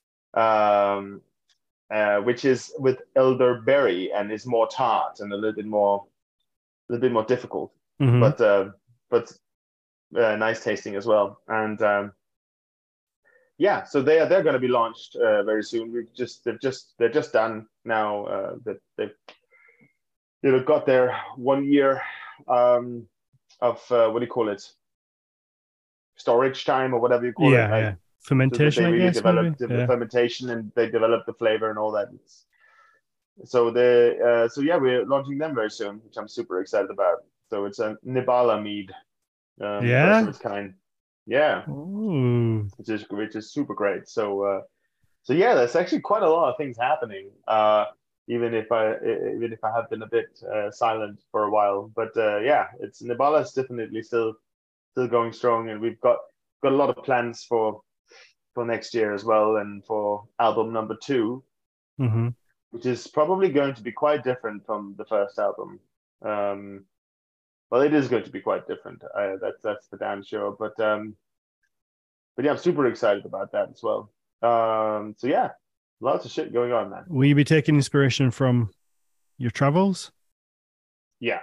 Speaker 2: which is with elderberry and is more tart and a little bit more difficult, but nice tasting as well. And yeah, so they're going to be launched very soon. They're just done now. That they've got their 1 year of what do you call it? Storage time or whatever you call it. Like,
Speaker 1: yeah. Fermentation.
Speaker 2: So they really
Speaker 1: developed
Speaker 2: the fermentation, and they developed the flavor and all that. So we're launching them very soon, which I'm super excited about. So it's a Nibala mead, first of its kind. Yeah.
Speaker 1: Ooh.
Speaker 2: Which is super great. So yeah, there's actually quite a lot of things happening. Even if I have been a bit silent for a while, but yeah, Nibala is definitely still going strong, and we've got a lot of plans for next year as well, and for album number 2, which is probably going to be quite different from the first album. Well, it is going to be quite different. That's for damn sure. But yeah, I'm super excited about that as well. So yeah, lots of shit going on, man.
Speaker 1: Will you be taking inspiration from your travels?
Speaker 2: Yeah.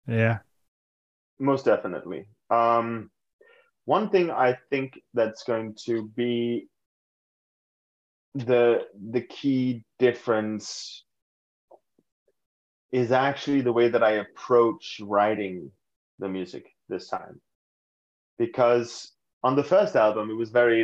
Speaker 1: Most
Speaker 2: definitely. One thing I think that's going to be the key difference is actually the way that I approach writing the music this time. Because on the first album, it was very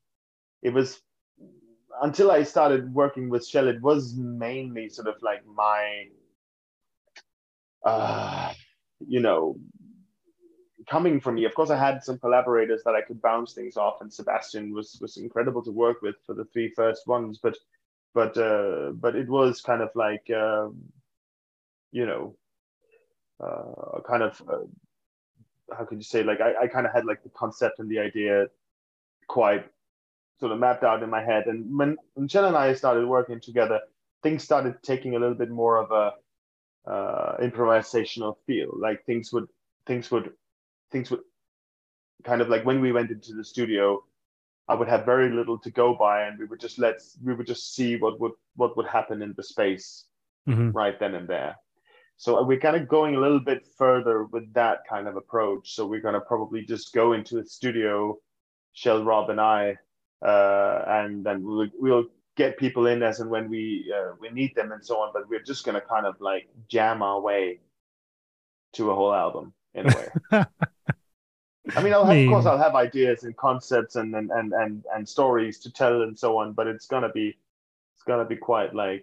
Speaker 2: until I started working with Shell, it was mainly sort of like my, coming from me. Of course, I had some collaborators that I could bounce things off, and Sebastian was incredible to work with for the three first ones. But it was kind of like you know kind of how could you say, like I kind of had like the concept and the idea quite sort of mapped out in my head. And when Michelle and I started working together, things started taking a little bit more of a improvisational feel. Like things would kind of like when we went into the studio, I would have very little to go by, and we would just see what would happen in the space right then and there. So we're kind of going a little bit further with that kind of approach. So we're going to probably just go into a studio, Shell, Rob, and I, and then we'll get people in as and when we need them and so on. But we're just going to kind of like jam our way to a whole album in a way. I mean, of course, I'll have ideas and concepts and stories to tell and so on. But it's gonna be quite like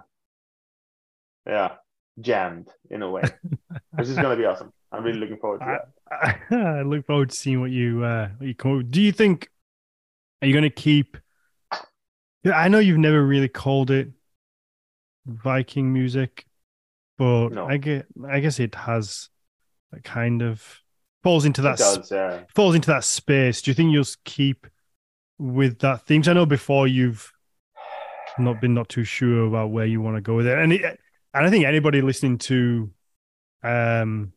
Speaker 2: jammed in a way, which is gonna be awesome. I'm really looking forward to that.
Speaker 1: I look forward to seeing what you come up with. Do you think, are you going to keep? I know you've never really called it Viking music, but no. I guess it has a kind of falls into that.
Speaker 2: It does, yeah.
Speaker 1: Falls into that space. Do you think you'll keep with that theme? I know before you've not too sure about where you want to go with it, and I think anybody listening to the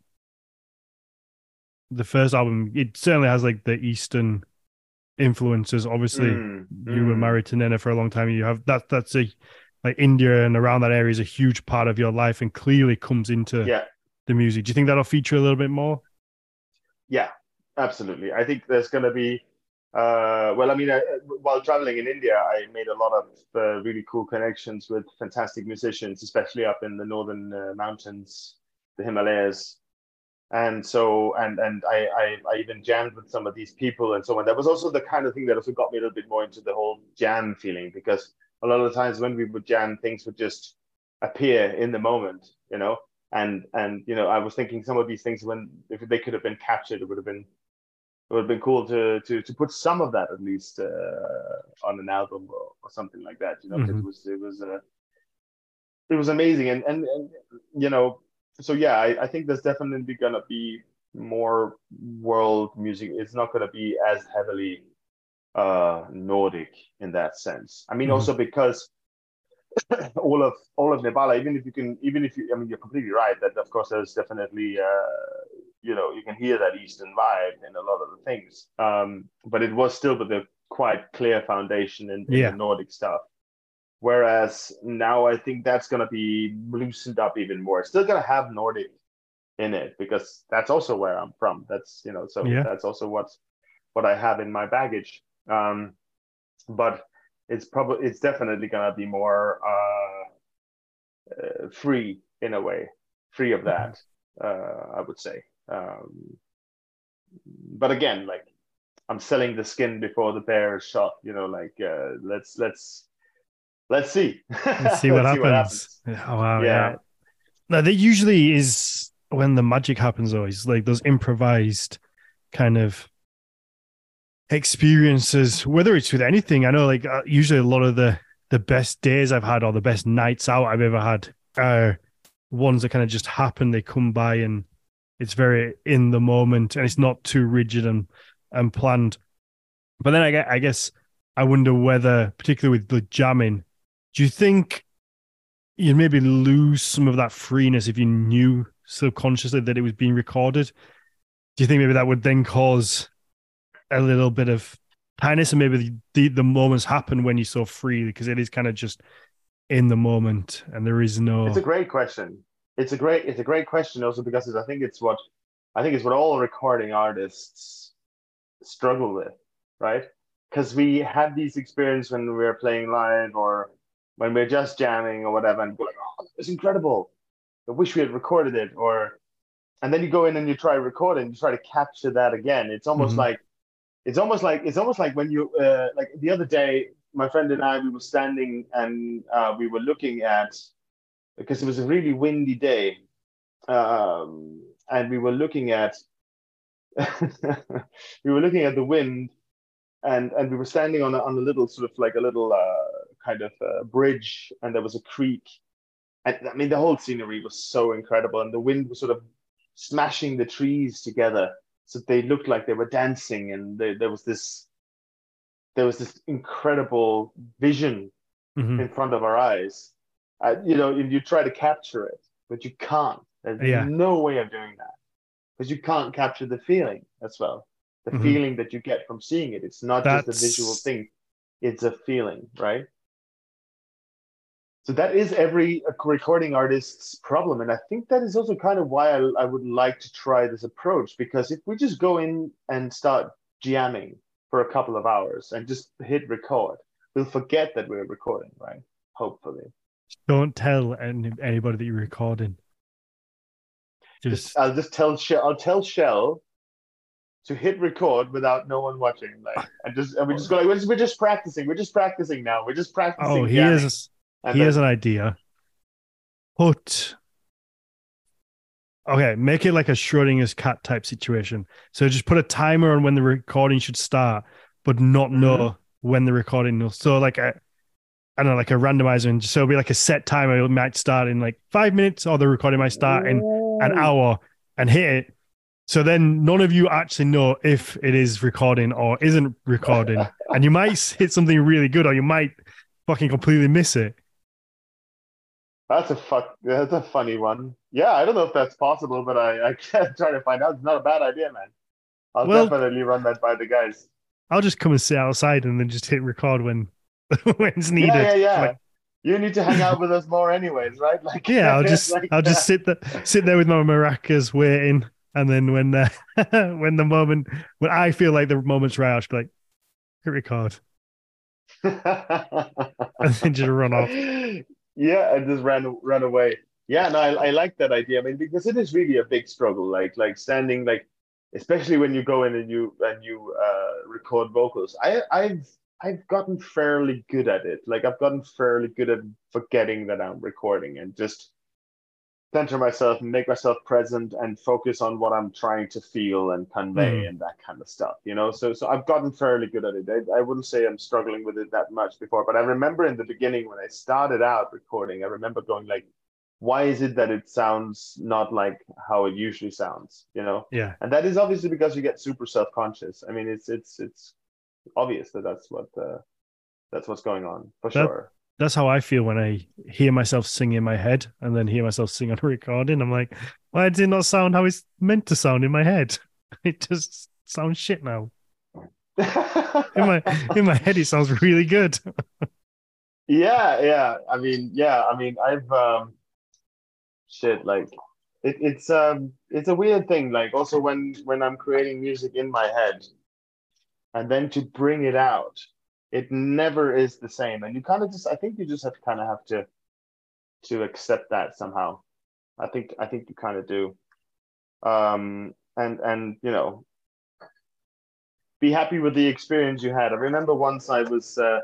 Speaker 1: first album, it certainly has like the Eastern influences. Obviously, you were married to Nena for a long time. You have that's a like India and around that area is a huge part of your life, and clearly comes into the music. Do you think that'll feature a little bit more?
Speaker 2: Yeah, absolutely. I think there's going to be. Well, I mean, while traveling in India, I made a lot of really cool connections with fantastic musicians, especially up in the northern mountains, the Himalayas. And so, and I even jammed with some of these people and so on. That was also the kind of thing that also got me a little bit more into the whole jam feeling, because a lot of the times when we would jam, things would just appear in the moment, you know. And you know, I was thinking some of these things, when if they could have been captured, it would have been cool to put some of that at least on an album or something like that, you know. Because it was amazing, and you know, so yeah, I think there's definitely gonna be more world music. It's not gonna be as heavily Nordic in that sense. I mean, also because all of Nebala, even if you, I mean, you're completely right that of course there's definitely you know, you can hear that Eastern vibe in a lot of the things, but it was still with a quite clear foundation in the Nordic stuff. Whereas now I think that's going to be loosened up even more. It's still going to have Nordic in it because that's also where I'm from. That's, you know, so that's also what I have in my baggage. But it's definitely going to be more free in a way, free of that, I would say. But again, like, I'm selling the skin before the bear is shot, you know, like let's see.
Speaker 1: Let's see what happens. Oh, wow, yeah. No, that usually is when the magic happens, though. It's like those improvised kind of experiences, whether it's with anything. I know, like, usually a lot of the best days I've had or the best nights out I've ever had are ones that kind of just happen. They come by and it's very in the moment and it's not too rigid and planned. But then I guess I wonder whether, particularly with the jamming, do you think you'd maybe lose some of that freeness if you knew subconsciously that it was being recorded? Do you think maybe that would then cause a little bit of tightness, and maybe the moments happen when you're so free because it is kind of just in the moment and there is no...
Speaker 2: It's a great question. It's a great question also because I think it's what all recording artists struggle with, right? Because we have these experiences when we're playing live or when we're just jamming or whatever, and go like, "Oh, it's incredible! I wish we had recorded it." And then you go in and you try recording, you try to capture that again. It's almost like when you like the other day, my friend and I, we were standing and we were looking at, because it was a really windy day, and we were looking at we were looking at the wind, and we were standing on a little sort of like a little kind of bridge, and there was a creek. And I mean, the whole scenery was so incredible, and the wind was sort of smashing the trees together, so they looked like they were dancing, and there was this incredible vision in front of our eyes. You try to capture it, but you can't. There's no way of doing that because you can't capture the feeling as well. The feeling that you get from seeing it. It's not just a visual thing; it's a feeling, right? So that is every recording artist's problem, and I think that is also kind of why I would like to try this approach. Because if we just go in and start jamming for a couple of hours and just hit record, we'll forget that we're recording, right? Hopefully.
Speaker 1: Don't tell anybody that you're recording.
Speaker 2: I'll tell Shell to hit record without no one watching, like, and we just go like, we're just practicing now. We're just practicing.
Speaker 1: Oh, he has an idea. Make it like a Schrodinger's cat type situation. So just put a timer on when the recording should start, but not know when the recording will. So like I don't know, like a randomizer, and so it'll be like a set timer. It might start in like 5 minutes, or the recording might start in an hour, and hit it. So then none of you actually know if it is recording or isn't recording, and you might hit something really good, or you might fucking completely miss it.
Speaker 2: That's a funny one. Yeah, I don't know if that's possible, but I can't try to find out. It's not a bad idea, man. I'll definitely run that by the guys.
Speaker 1: I'll just come and sit outside and then just hit record when it's needed.
Speaker 2: Yeah. Like, you need to hang out with us more anyways, right? Like,
Speaker 1: yeah, I'll just sit there with my maracas waiting, and then when I feel like the moment's right, I'll just be like, hit record. And then just run off.
Speaker 2: Yeah, and just run away. Yeah, no, I like that idea. I mean, because it is really a big struggle, like standing, like, especially when you go in and you record vocals. I've gotten fairly good at it. Like, I've gotten fairly good at forgetting that I'm recording and just center myself and make myself present and focus on what I'm trying to feel and convey and that kind of stuff, So I've gotten fairly good at it. I wouldn't say I'm struggling with it that much before, but I remember in the beginning when I started out recording, I remember going like, why is it that it sounds not like how it usually sounds,
Speaker 1: Yeah.
Speaker 2: And that is obviously because you get super self-conscious. I mean, it's obvious that's what's going on for sure.
Speaker 1: That's how I feel when I hear myself sing in my head and then hear myself sing on a recording. I'm like, why did it not sound how it's meant to sound in my head? It just sounds shit now. in my head, it sounds really good.
Speaker 2: Yeah. I mean, I've like it's a weird thing. Like, also when I'm creating music in my head, and then to bring it out, it never is the same. And you kind of I think you just have to accept that somehow. I think you kind of do. And be happy with the experience you had. I remember once I was, do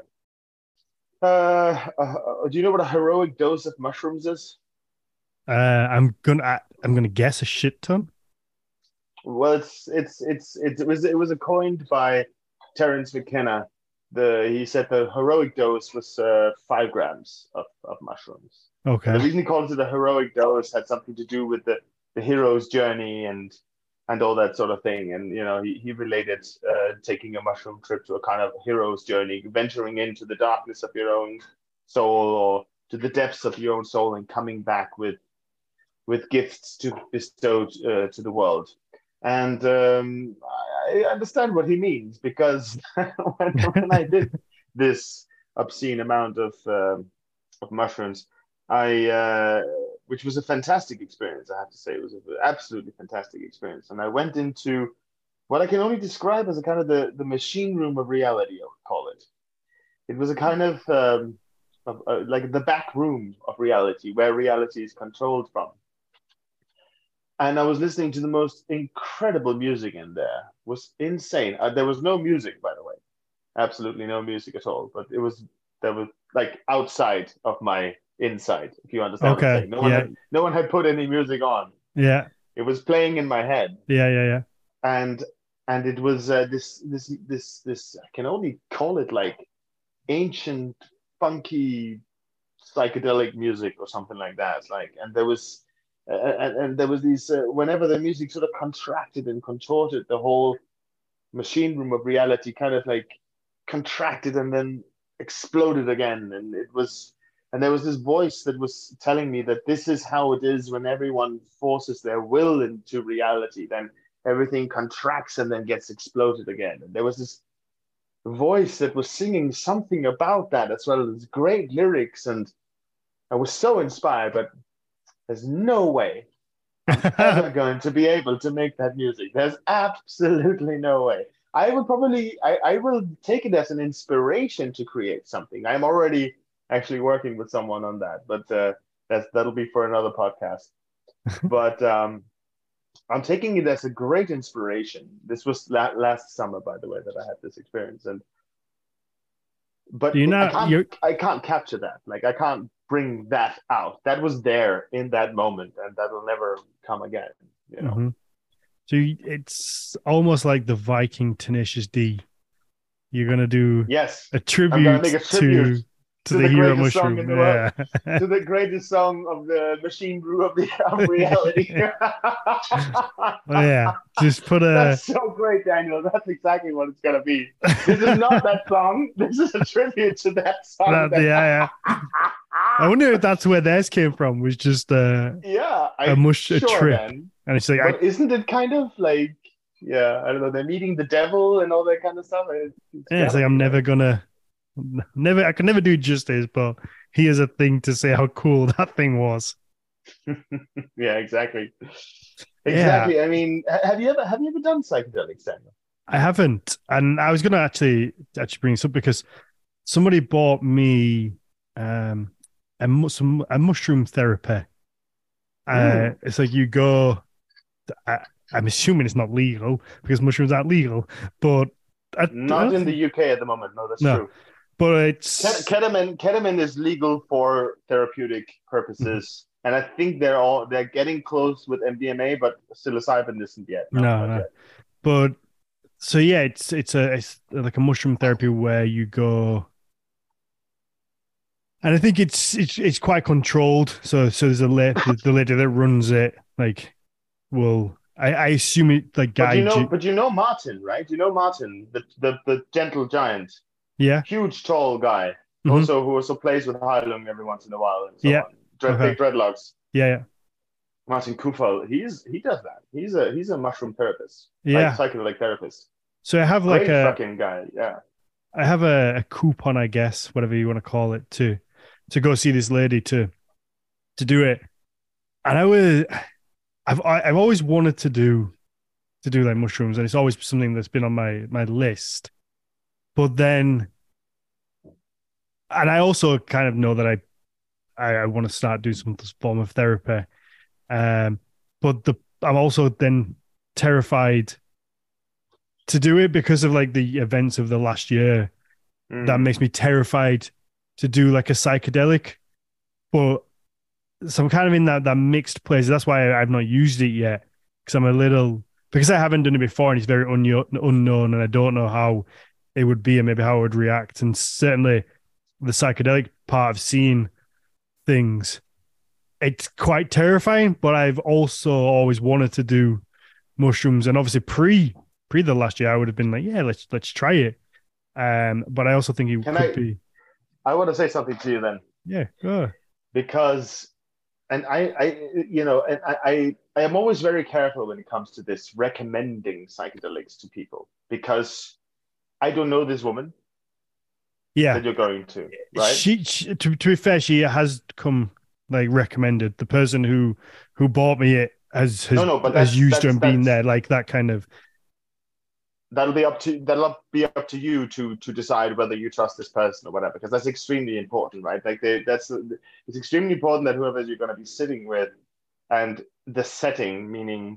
Speaker 2: you know what a heroic dose of mushrooms is?
Speaker 1: I'm gonna guess a shit ton.
Speaker 2: Well, it was coined by Terence McKenna. He said the heroic dose was 5 grams of mushrooms.
Speaker 1: Okay.
Speaker 2: And the reason he calls it a heroic dose had something to do with the hero's journey and all that sort of thing. And he related taking a mushroom trip to a kind of hero's journey, venturing into the darkness of your own soul or to the depths of your own soul and coming back with gifts to bestow to the world. And I understand what he means, because when I did this obscene amount of mushrooms, which was a fantastic experience, I have to say. It was an absolutely fantastic experience. And I went into what I can only describe as a kind of the machine room of reality, I would call it. It was a kind of like the back room of reality, where reality is controlled from. And I was listening to the most incredible music in there. It was insane. There was no music, by the way. Absolutely no music at all. But there was like outside of my inside, if you understand what I'm saying. No one had put any music on.
Speaker 1: Yeah.
Speaker 2: It was playing in my head.
Speaker 1: Yeah.
Speaker 2: and it was this I can only call it like ancient funky psychedelic music or something like that. Like, and there was and there was these whenever the music sort of contracted and contorted, the whole machine room of reality kind of like contracted and then exploded again. And there was this voice that was telling me that this is how it is when everyone forces their will into reality. Then everything contracts and then gets exploded again. And there was this voice that was singing something about that as well as great lyrics. And I was so inspired, but there's no way I'm ever going to be able to make that music. There's absolutely no way. I will take it as an inspiration to create something. I'm already actually working with someone on that, but that'll be for another podcast. But I'm taking it as a great inspiration. This was last summer, by the way, that I had this experience, but I can't capture that. Like, I can't bring that out. That was there in that moment, and that'll never come again. You know. Mm-hmm.
Speaker 1: So it's almost like the Viking Tenacious D. You're gonna do a tribute to the Hero Mushroom,
Speaker 2: to the greatest song of the machine brew of reality.
Speaker 1: Yeah, just put a.
Speaker 2: That's so great, Daniel. That's exactly what it's gonna be. This is not that song. This is a tribute to that song.
Speaker 1: Yeah. I wonder if that's where theirs came from. Was just a trip,
Speaker 2: then.
Speaker 1: And it's like,
Speaker 2: but isn't it kind of like, I don't know, they're meeting the devil and all that kind of stuff.
Speaker 1: It's like, I'm never gonna. I can never do justice, but here's a thing to say how cool that thing was.
Speaker 2: Yeah, exactly. Yeah. I mean, have you ever done psychedelics, Daniel?
Speaker 1: I haven't, and I was going to actually bring this up because somebody bought me a mushroom therapy. It's like you go. I'm assuming it's not legal because mushrooms aren't legal, but
Speaker 2: not in the UK at the moment. No, that's true.
Speaker 1: But it's
Speaker 2: ketamine is legal for therapeutic purposes, and I think they're getting close with MDMA, but psilocybin isn't yet.
Speaker 1: No. Yet. But so yeah, it's like a mushroom therapy where you go, and I think it's quite controlled. So there's the lady that runs it. Like, I assume it like guide
Speaker 2: you. But you know Martin, right? You know Martin, the gentle giant.
Speaker 1: Yeah.
Speaker 2: Huge, tall guy. Mm-hmm. Who also plays with Heilung every once in a while. And so on. Big dreadlocks.
Speaker 1: Yeah.
Speaker 2: Martin Kufal, he does that. He's a mushroom therapist.
Speaker 1: Yeah.
Speaker 2: Like psychedelic therapist.
Speaker 1: So I have
Speaker 2: like a fucking guy. Yeah.
Speaker 1: I have a coupon, I guess, whatever you want to call it, to go see this lady to do it. And I've always wanted to do like mushrooms, and it's always something that's been on my list. But then, and I also kind of know that I want to start doing some form of therapy. But I'm also then terrified to do it because of like the events of the last year. That makes me terrified to do like a psychedelic. But so I'm kind of in that mixed place. That's why I've not used it yet, because I haven't done it before and it's very unknown, and I don't know how it would be and maybe how I would react. And certainly the psychedelic part of seeing things, it's quite terrifying, but I've also always wanted to do mushrooms. And obviously pre the last year, I would have been like, yeah, let's try it. But I also think it could be.
Speaker 2: I want to say something to you then.
Speaker 1: Yeah, go.
Speaker 2: Because, and I am always very careful when it comes to this recommending psychedelics to people, because I don't know this woman.
Speaker 1: Yeah,
Speaker 2: that you're going to, right?
Speaker 1: She to be fair, she has come like recommended. The person who bought me it has used it and been there, like that kind of.
Speaker 2: That'll be up to you to decide whether you trust this person or whatever, because that's extremely important, right? Like it's extremely important that whoever you're going to be sitting with, and the setting, meaning.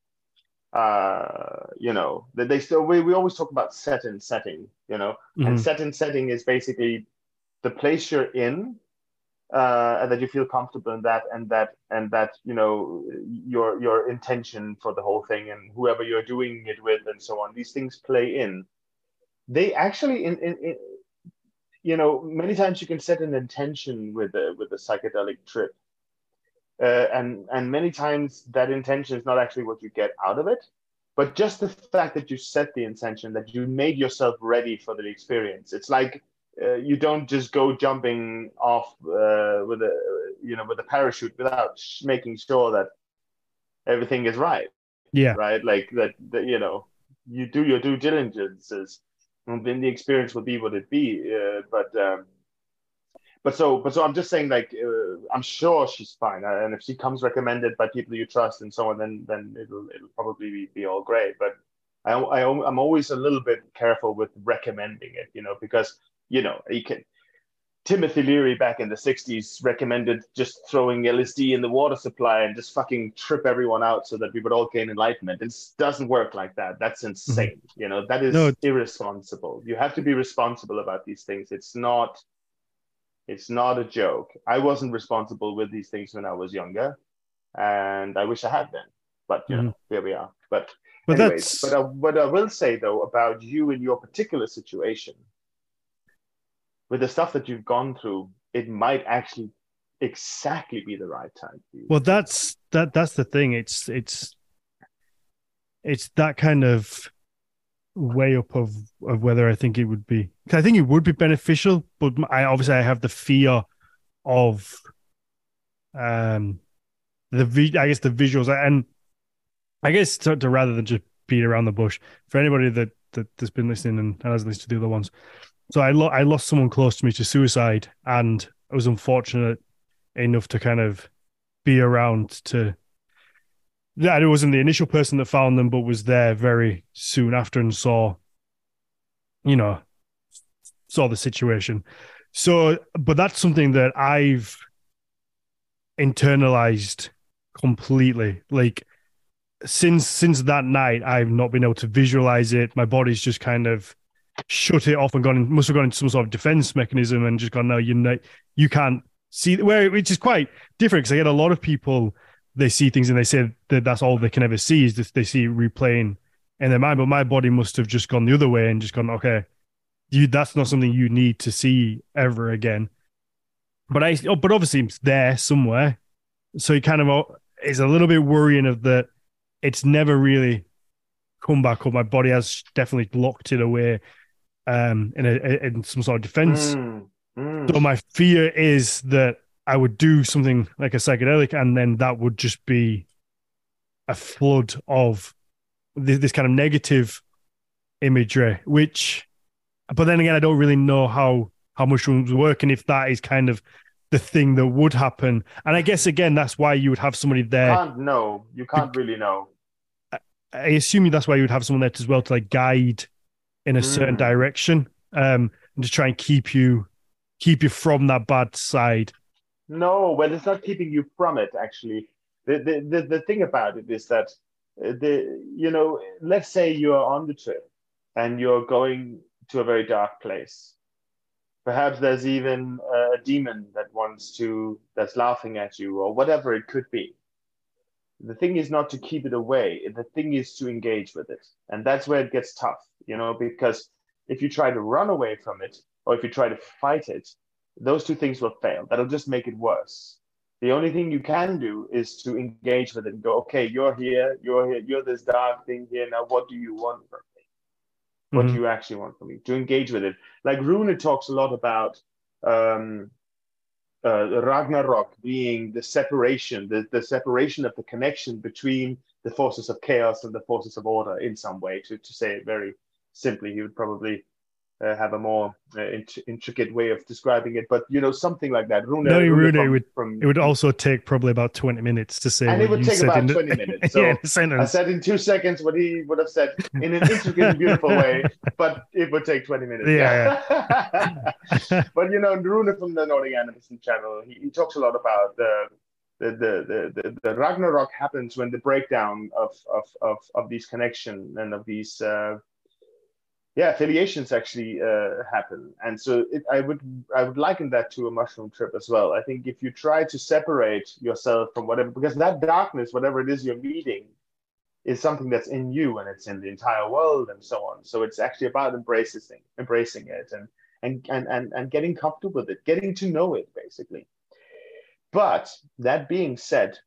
Speaker 2: They still we always talk about set and setting, and set and setting is basically the place you're in and that you feel comfortable in that, and that your intention for the whole thing and whoever you're doing it with and so on. These things play in. They actually in many times you can set an intention with a psychedelic trip, and many times that intention is not actually what you get out of it, but just the fact that you set the intention, that you made yourself ready for the experience. It's like you don't just go jumping off with a parachute without making sure that everything is right.
Speaker 1: Yeah.
Speaker 2: Right. Like that. You do your due diligences, and then the experience will be what it be. But so I'm just saying, like, I'm sure she's fine, and if she comes recommended by people you trust and so on, then it'll probably be all great. But I'm always a little bit careful with recommending it, because you can. Timothy Leary back in the 60s recommended just throwing LSD in the water supply and just fucking trip everyone out so that we would all gain enlightenment. It doesn't work like that. That's insane. That is irresponsible. You have to be responsible about these things. It's not a joke. I wasn't responsible with these things when I was younger, and I wish I had been. But here we are. But anyways, what I will say though about you in your particular situation, with the stuff that you've gone through, it might actually exactly be the right time for you.
Speaker 1: Well, that's the thing. It's that kind of way up of whether I think it would be. I think it would be beneficial, but I have the fear of the visuals, and I guess to rather than just beat around the bush, for anybody that's been listening and has listened to the other ones. So I lost someone close to me to suicide, and I was unfortunate enough to kind of be around to. Yeah, it wasn't the initial person that found them, but was there very soon after and saw the situation. So, but that's something that I've internalized completely. Like since that night, I've not been able to visualize it. My body's just kind of shut it off and must have gone into some sort of defense mechanism and just gone, no, you can't see, which is quite different, because I get a lot of people, they see things and they say that that's all they can ever see, is that they see replaying in their mind. But my body must have just gone the other way and just gone, okay, that's not something you need to see ever again. But obviously it's there somewhere. So it kind of is a little bit worrying of that it's never really come back up. My body has definitely locked it away in some sort of defense. So my fear is that I would do something like a psychedelic, and then that would just be a flood of this kind of negative imagery, but then again, I don't really know how mushrooms work, and if that is kind of the thing that would happen. And I guess, again, that's why you would have somebody there.
Speaker 2: You can't really know.
Speaker 1: I assume that's why you would have someone there as well to like guide in a certain direction, and just try and keep you from that bad side.
Speaker 2: No, well, it's not keeping you from it, actually. The thing about it is that let's say you're on the trip and you're going to a very dark place. Perhaps there's even a demon that's laughing at you, or whatever it could be. The thing is not to keep it away. The thing is to engage with it. And that's where it gets tough, because if you try to run away from it, or if you try to fight it, those two things will fail. That'll just make it worse. The only thing you can do is to engage with it and go, okay, you're here, you're this dark thing here. Now, what do you want from me? What do you actually want from me? To engage with it. Like Rune talks a lot about Ragnarok being the separation, the separation of the connection between the forces of chaos and the forces of order in some way. To say it very simply, he would probably have a more intricate way of describing it, but something like that.
Speaker 1: It would also take probably about 20 minutes to say,
Speaker 2: and it would take about 20 minutes. So I said in 2 seconds what he would have said in an intricate and beautiful way, but it would take 20 minutes.
Speaker 1: Yeah.
Speaker 2: But Rune from the Nordic Animism channel, he talks a lot about the Ragnarok happens when the breakdown of these connection and of these yeah, affiliations actually happen, and so I would liken that to a mushroom trip as well. I think if you try to separate yourself from whatever, because that darkness, whatever it is you're meeting, is something that's in you and it's in the entire world and so on. So it's actually about embracing it, and getting comfortable with it, getting to know it basically. But that being said,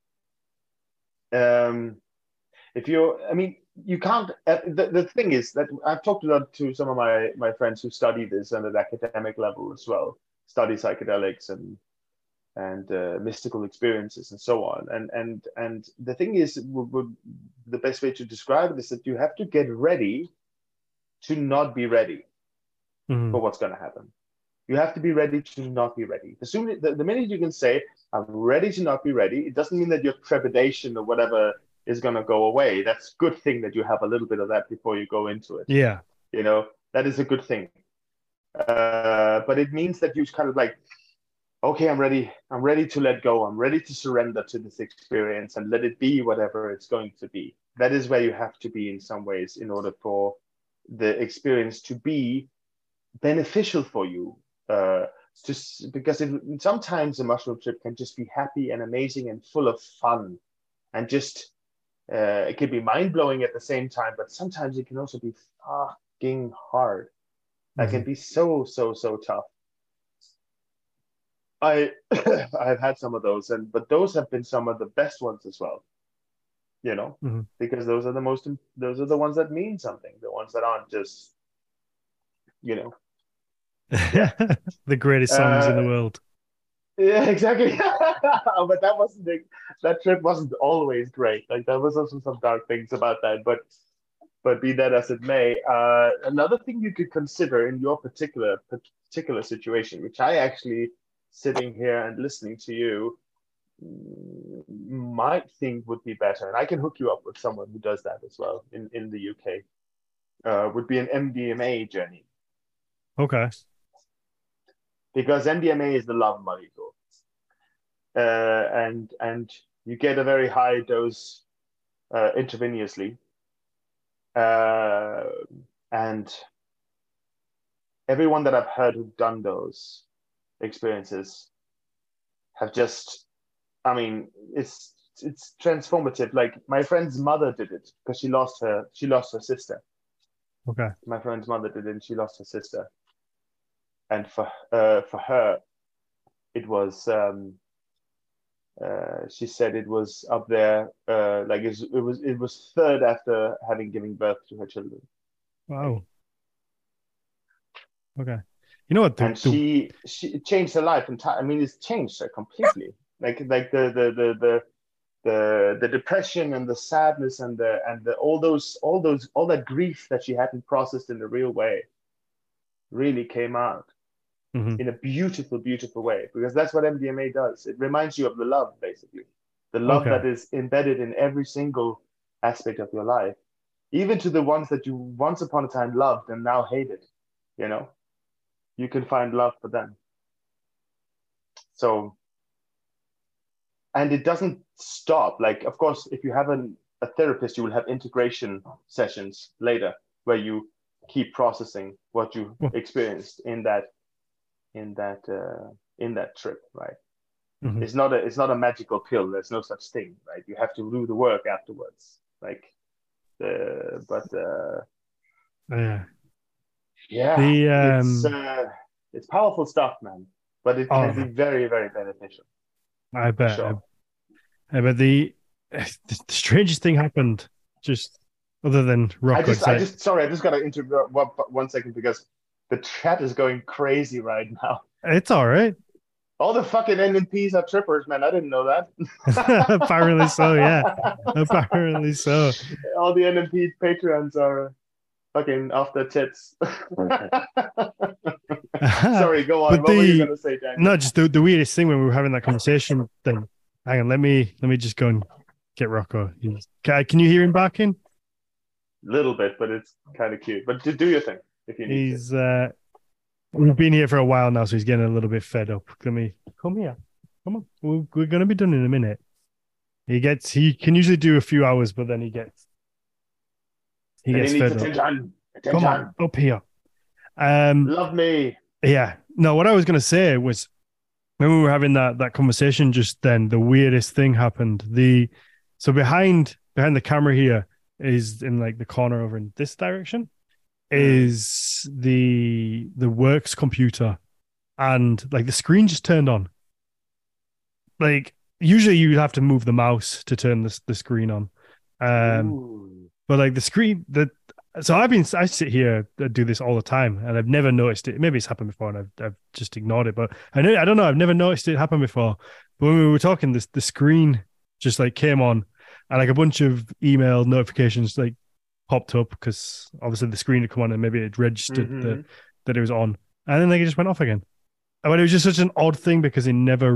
Speaker 2: if you're, I mean, you can't. The thing is that I've talked a lot to some of my friends who study this on an academic level as well, study psychedelics and mystical experiences and so on. And the thing is, the best way to describe it is that you have to get ready to not be ready for what's going to happen. You have to be ready to not be ready. The minute you can say, I'm ready to not be ready, it doesn't mean that your trepidation or whatever is going to go away. That's a good thing that you have a little bit of that before you go into it.
Speaker 1: Yeah.
Speaker 2: You know, that is a good thing. But it means that you kind of like, okay, I'm ready. I'm ready to let go. I'm ready to surrender to this experience and let it be whatever it's going to be. That is where you have to be in some ways in order for the experience to be beneficial for you. Just because sometimes a mushroom trip can just be happy and amazing and full of fun, and just it can be mind blowing at the same time. But sometimes it can also be fucking hard. That can be so tough. I've had some of those, but those have been some of the best ones as well. You know, because those are the ones that mean something. The ones that aren't just, you know.
Speaker 1: Yeah. The greatest songs in the world.
Speaker 2: Yeah, exactly. But that trip wasn't always great. Like there was also some dark things about that. But be that as it may, another thing you could consider in your particular situation, which I actually, sitting here and listening to you, might think would be better, and I can hook you up with someone who does that as well in the UK, would be an MDMA journey.
Speaker 1: Okay.
Speaker 2: Because MDMA is the love molecule, and you get a very high dose intravenously, and everyone that I've heard who've done those experiences have just, I mean, it's transformative. Like my friend's mother did it because she lost her sister.
Speaker 1: Okay.
Speaker 2: My friend's mother did it and she lost her sister. And for her, it was, she said it was up there, like it was third after having given birth to her children.
Speaker 1: Wow. Okay. You know what?
Speaker 2: And she changed her life entirely. I mean, it's changed her completely. Like the depression and the sadness and all that grief that she hadn't processed in the real way really came out in a beautiful, beautiful way, because that's what MDMA does. It reminds you of the love, basically, the love that is embedded in every single aspect of your life, even to the ones that you once upon a time loved and now hated. You know, you can find love for them. So, and it doesn't stop. Like, of course, if you have a therapist, you will have integration sessions later where you keep processing what you experienced in that trip, right? It's not a magical pill. There's no such thing, right? You have to do the work afterwards. Like, it's powerful stuff, man. But it can be very, very beneficial.
Speaker 1: I bet. Sure. I bet the strangest thing happened, just other than Rocco.
Speaker 2: I just got to interrupt 1 second because the chat is going crazy right now.
Speaker 1: It's all right.
Speaker 2: All the fucking NMPs are trippers, man. I didn't know that.
Speaker 1: Apparently so, yeah. Apparently so.
Speaker 2: All the NMP Patreons are fucking off their tits. Sorry, go on. What were you going to say, Daniel?
Speaker 1: No, just the weirdest thing when we were having that conversation, then, hang on, let me just go and get Rocco. Can you hear him barking?
Speaker 2: A little bit, but it's kind of cute. But do your thing if you need
Speaker 1: to. We've been here for a while now, so he's getting a little bit fed up. Come here. Come on. We're going to be done in a minute. He can usually do a few hours, but then he gets fed up. Come
Speaker 2: Attention.
Speaker 1: on, up here.
Speaker 2: Love me.
Speaker 1: Yeah. No, what I was going to say was when we were having that conversation just then, the weirdest thing happened. So behind the camera here is in like the corner over in this direction is the works computer, and like the screen just turned on. Like usually you'd have to move the mouse to turn the screen on. But like the screen so I sit here and do this all the time, and I've never noticed it. Maybe it's happened before, and I've just ignored it. But I don't know. I've never noticed it happen before. But when we were talking, the screen just like came on, and like a bunch of email notifications like popped up because obviously the screen had come on, and maybe it registered that it was on, and then like it just went off again. But it was just such an odd thing because it never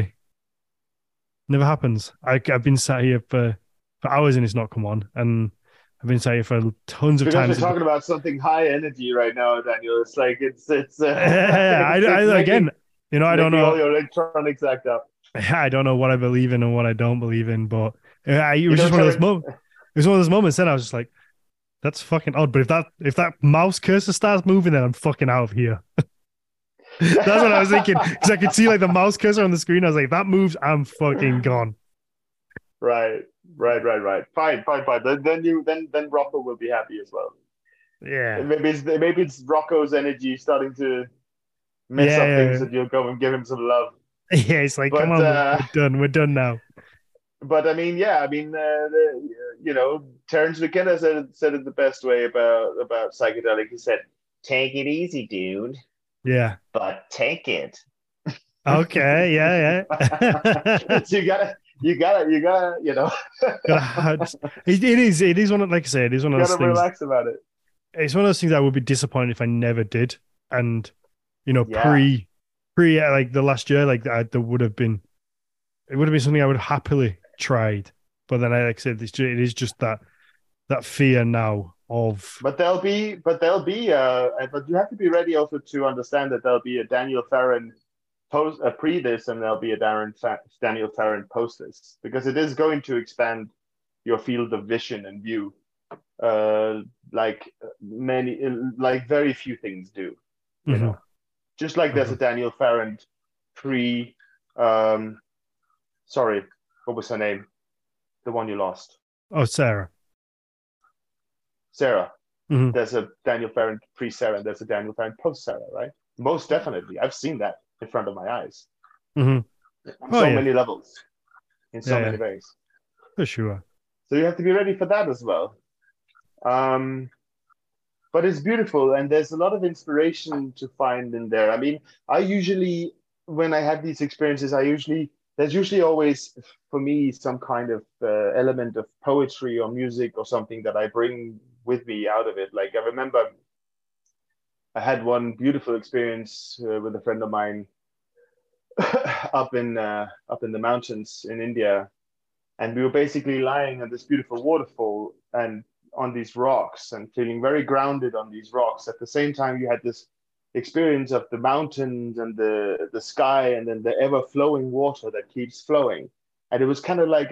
Speaker 1: happens. I've been sat here for hours and it's not come on, and I've been saying for tons of
Speaker 2: because
Speaker 1: times.
Speaker 2: Because we're talking about something high energy right now, Daniel. It's like it's
Speaker 1: again, you know, I don't know
Speaker 2: all your electronics act up.
Speaker 1: I don't know what I believe in and what I don't believe in, but it was just one of those moments. It was one of those moments. Then I was just like, "That's fucking odd." But if that mouse cursor starts moving, then I'm fucking out of here. That's what I was thinking, because I could see like the mouse cursor on the screen. I was like, "If that moves, I'm fucking gone."
Speaker 2: Right. Fine. Then Rocco will be happy as well.
Speaker 1: Yeah.
Speaker 2: Maybe it's Rocco's energy starting to mess up things, and you'll go and give him some love.
Speaker 1: Yeah, it's like, come on, we're done now.
Speaker 2: But I mean, you know, Terence McKenna said it the best way about psychedelic. He said, "Take it easy, dude."
Speaker 1: Yeah.
Speaker 2: But take it.
Speaker 1: Okay. Yeah.
Speaker 2: So you gotta, you know.
Speaker 1: It is one of, like I said, it is one of those things. You gotta
Speaker 2: relax about it.
Speaker 1: It's one of those things I would be disappointed if I never did. And, you know, pre like the last year, like it would have been something I would have happily tried. But then like I said, it is just that fear now of.
Speaker 2: But you have to be ready also to understand that there'll be a Daniel Farron pre this, and there'll be a Daniel Farron post this, because it is going to expand your field of vision and view, like very few things do, you know. Just like there's a Daniel Farron pre, sorry, what was her name? The one you lost.
Speaker 1: Oh, Sarah.
Speaker 2: There's a Daniel Farron pre-Sarah, and there's a Daniel Farron post-Sarah, right? Most definitely. I've seen that in front of my eyes. On many levels, in so many ways.
Speaker 1: For sure.
Speaker 2: So you have to be ready for that as well. But it's beautiful, and there's a lot of inspiration to find in there. I mean, I usually, when I have these experiences, there's usually always, for me, some kind of element of poetry or music or something that I bring with me out of it. Like I remember I had one beautiful experience with a friend of mine up in the mountains in India, and we were basically lying at this beautiful waterfall and on these rocks and feeling very grounded on these rocks. At the same time, you had this experience of the mountains and the sky, and then the ever flowing water that keeps flowing. And it was kind of like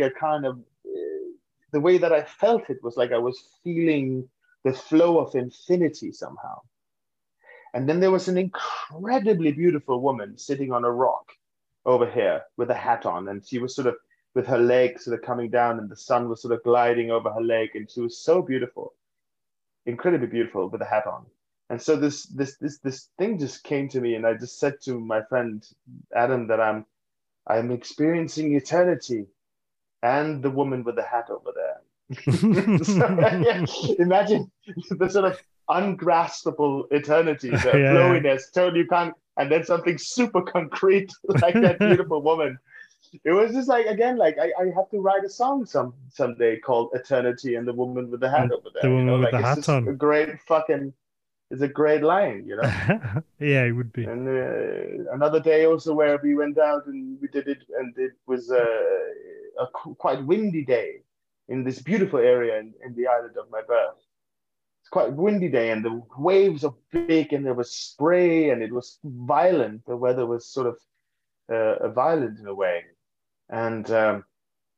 Speaker 2: the way that I felt it was like I was feeling the flow of infinity somehow. And then there was an incredibly beautiful woman sitting on a rock over here with a hat on, and she was sort of with her leg sort of coming down, and the sun was sort of gliding over her leg, and she was so beautiful, incredibly beautiful with a hat on. And so this thing just came to me, and I just said to my friend Adam that I'm experiencing eternity and the woman with the hat over there. So, imagine the sort of ungraspable eternity, the flowiness, totally you can't, and then something super concrete like that beautiful woman. It was just like, again, like I have to write a song someday called Eternity and the Woman with the Hat over there.
Speaker 1: The woman with the hat on.
Speaker 2: It's a great line, you know.
Speaker 1: Yeah, it would be.
Speaker 2: And another day also where we went out and we did it, and it was a quite windy day in this beautiful area in the island of my birth. It's quite windy day, and the waves are big, and there was spray, and it was violent. The weather was sort of violent in a way, and there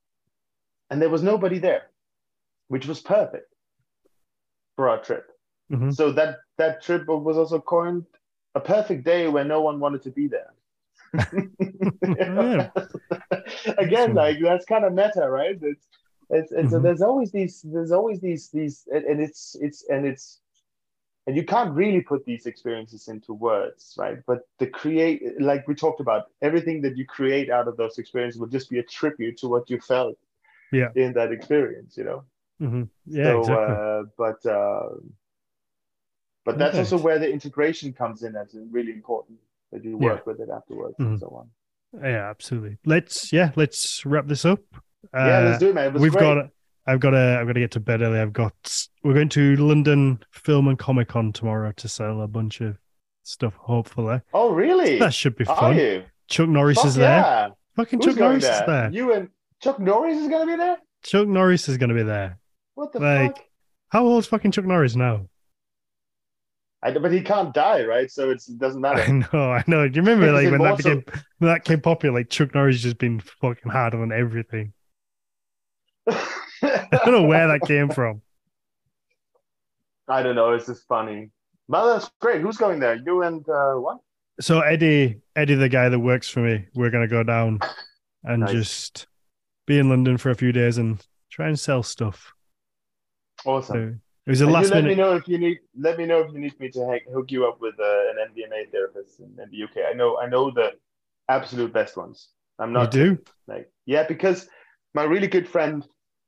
Speaker 2: was nobody there, which was perfect for our trip. So that trip was also coined a perfect day when no one wanted to be there.
Speaker 1: Yeah.
Speaker 2: Again, like that's kind of meta, right? It's so there's always these and you can't really put these experiences into words, right? But the create, like we talked about, everything that you create out of those experiences will just be a tribute to what you felt in that experience, you know.
Speaker 1: Yeah,
Speaker 2: So
Speaker 1: exactly.
Speaker 2: But that's also where the integration comes in as really important, that you work with it afterwards and so on.
Speaker 1: Yeah, absolutely. Let's wrap this up.
Speaker 2: Let's do it, man. It was great.
Speaker 1: I've got to get to bed early. We're going to London Film and Comic Con tomorrow to sell a bunch of stuff, hopefully.
Speaker 2: Oh, really?
Speaker 1: That should be fun.
Speaker 2: Are you?
Speaker 1: Chuck Norris is there.
Speaker 2: Yeah.
Speaker 1: Fucking Chuck Norris is there.
Speaker 2: You and Chuck Norris is going to be there?
Speaker 1: Chuck Norris is going to be there.
Speaker 2: What the fuck?
Speaker 1: How old is fucking Chuck Norris now?
Speaker 2: But he can't die, right? So it doesn't matter.
Speaker 1: I know. Do you remember like when that became popular? Like Chuck Norris just been fucking hard on everything. I don't know where that came from.
Speaker 2: I don't know. It's just funny. Well, that's great. Who's going there? You and what?
Speaker 1: So Eddie, the guy that works for me, we're gonna go down and just be in London for a few days and try and sell stuff.
Speaker 2: Awesome.
Speaker 1: So it was a last minute.
Speaker 2: Let me know if you need me to hook you up with an MDMA therapist in the UK. I know the absolute best ones. I'm not.
Speaker 1: You do?
Speaker 2: Because my really good friend.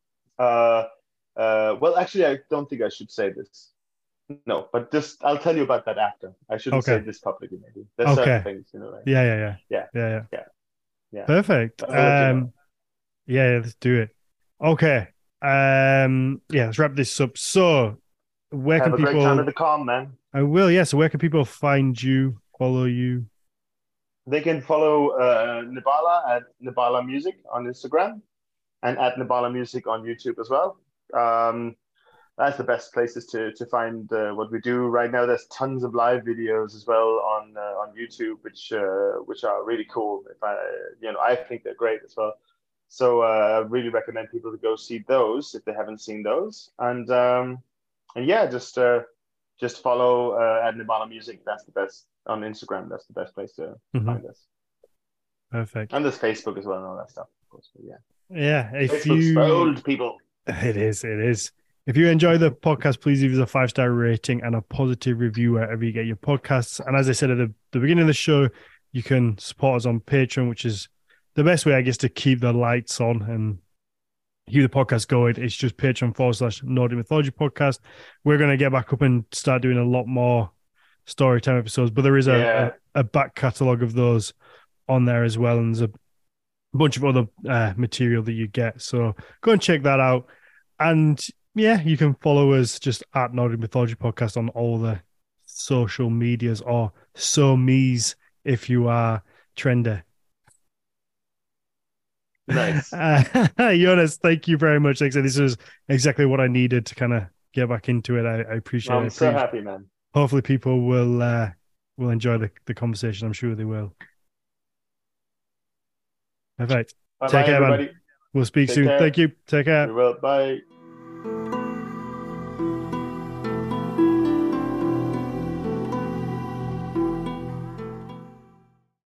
Speaker 2: Well, actually, I don't think I should say this. No, but I'll tell you about that after. I shouldn't say this publicly, maybe. There's certain things, you know, right?
Speaker 1: Yeah. Perfect. Let's do it. Okay. Let's wrap this up. So, where can people? Have a great
Speaker 2: time at the con, man.
Speaker 1: I will. Yeah. So, where can people find you? Follow you?
Speaker 2: They can follow Nibala at Nibala Music on Instagram and at Nibala Music on YouTube as well. That's the best places to find what we do right now. There's tons of live videos as well on YouTube, which are really cool. I think they're great as well. So I really recommend people to go see those if they haven't seen those. And just follow at Nibala Music. That's the best on Instagram. That's the best place to find us.
Speaker 1: Perfect.
Speaker 2: And there's Facebook as well and all that stuff, of course. But
Speaker 1: yeah.
Speaker 2: Facebook's for old people.
Speaker 1: It is. If you enjoy the podcast, please leave us a 5-star rating and a positive review wherever you get your podcasts. And as I said at the beginning of the show, you can support us on Patreon, which is the best way, I guess, to keep the lights on and keep the podcast going. It's just Patreon.com/Nordic Mythology Podcast. We're going to get back up and start doing a lot more Storytime episodes, but there is a back catalogue of those on there as well. And there's a bunch of other material that you get. So go and check that out. And you can follow us just at Nordic Mythology Podcast on all the social medias, or SoMes if you are trendy.
Speaker 2: Nice.
Speaker 1: Jonas, thank you very much. Like I said, this is exactly what I needed to kind of get back into it. I appreciate it.
Speaker 2: I'm so happy, man.
Speaker 1: Hopefully people will enjoy the conversation. I'm sure they will. Perfect.
Speaker 2: Bye-bye,
Speaker 1: Take care,
Speaker 2: everybody.
Speaker 1: man. We'll speak soon.
Speaker 2: Care.
Speaker 1: Thank you. Take care.
Speaker 2: We will. Bye.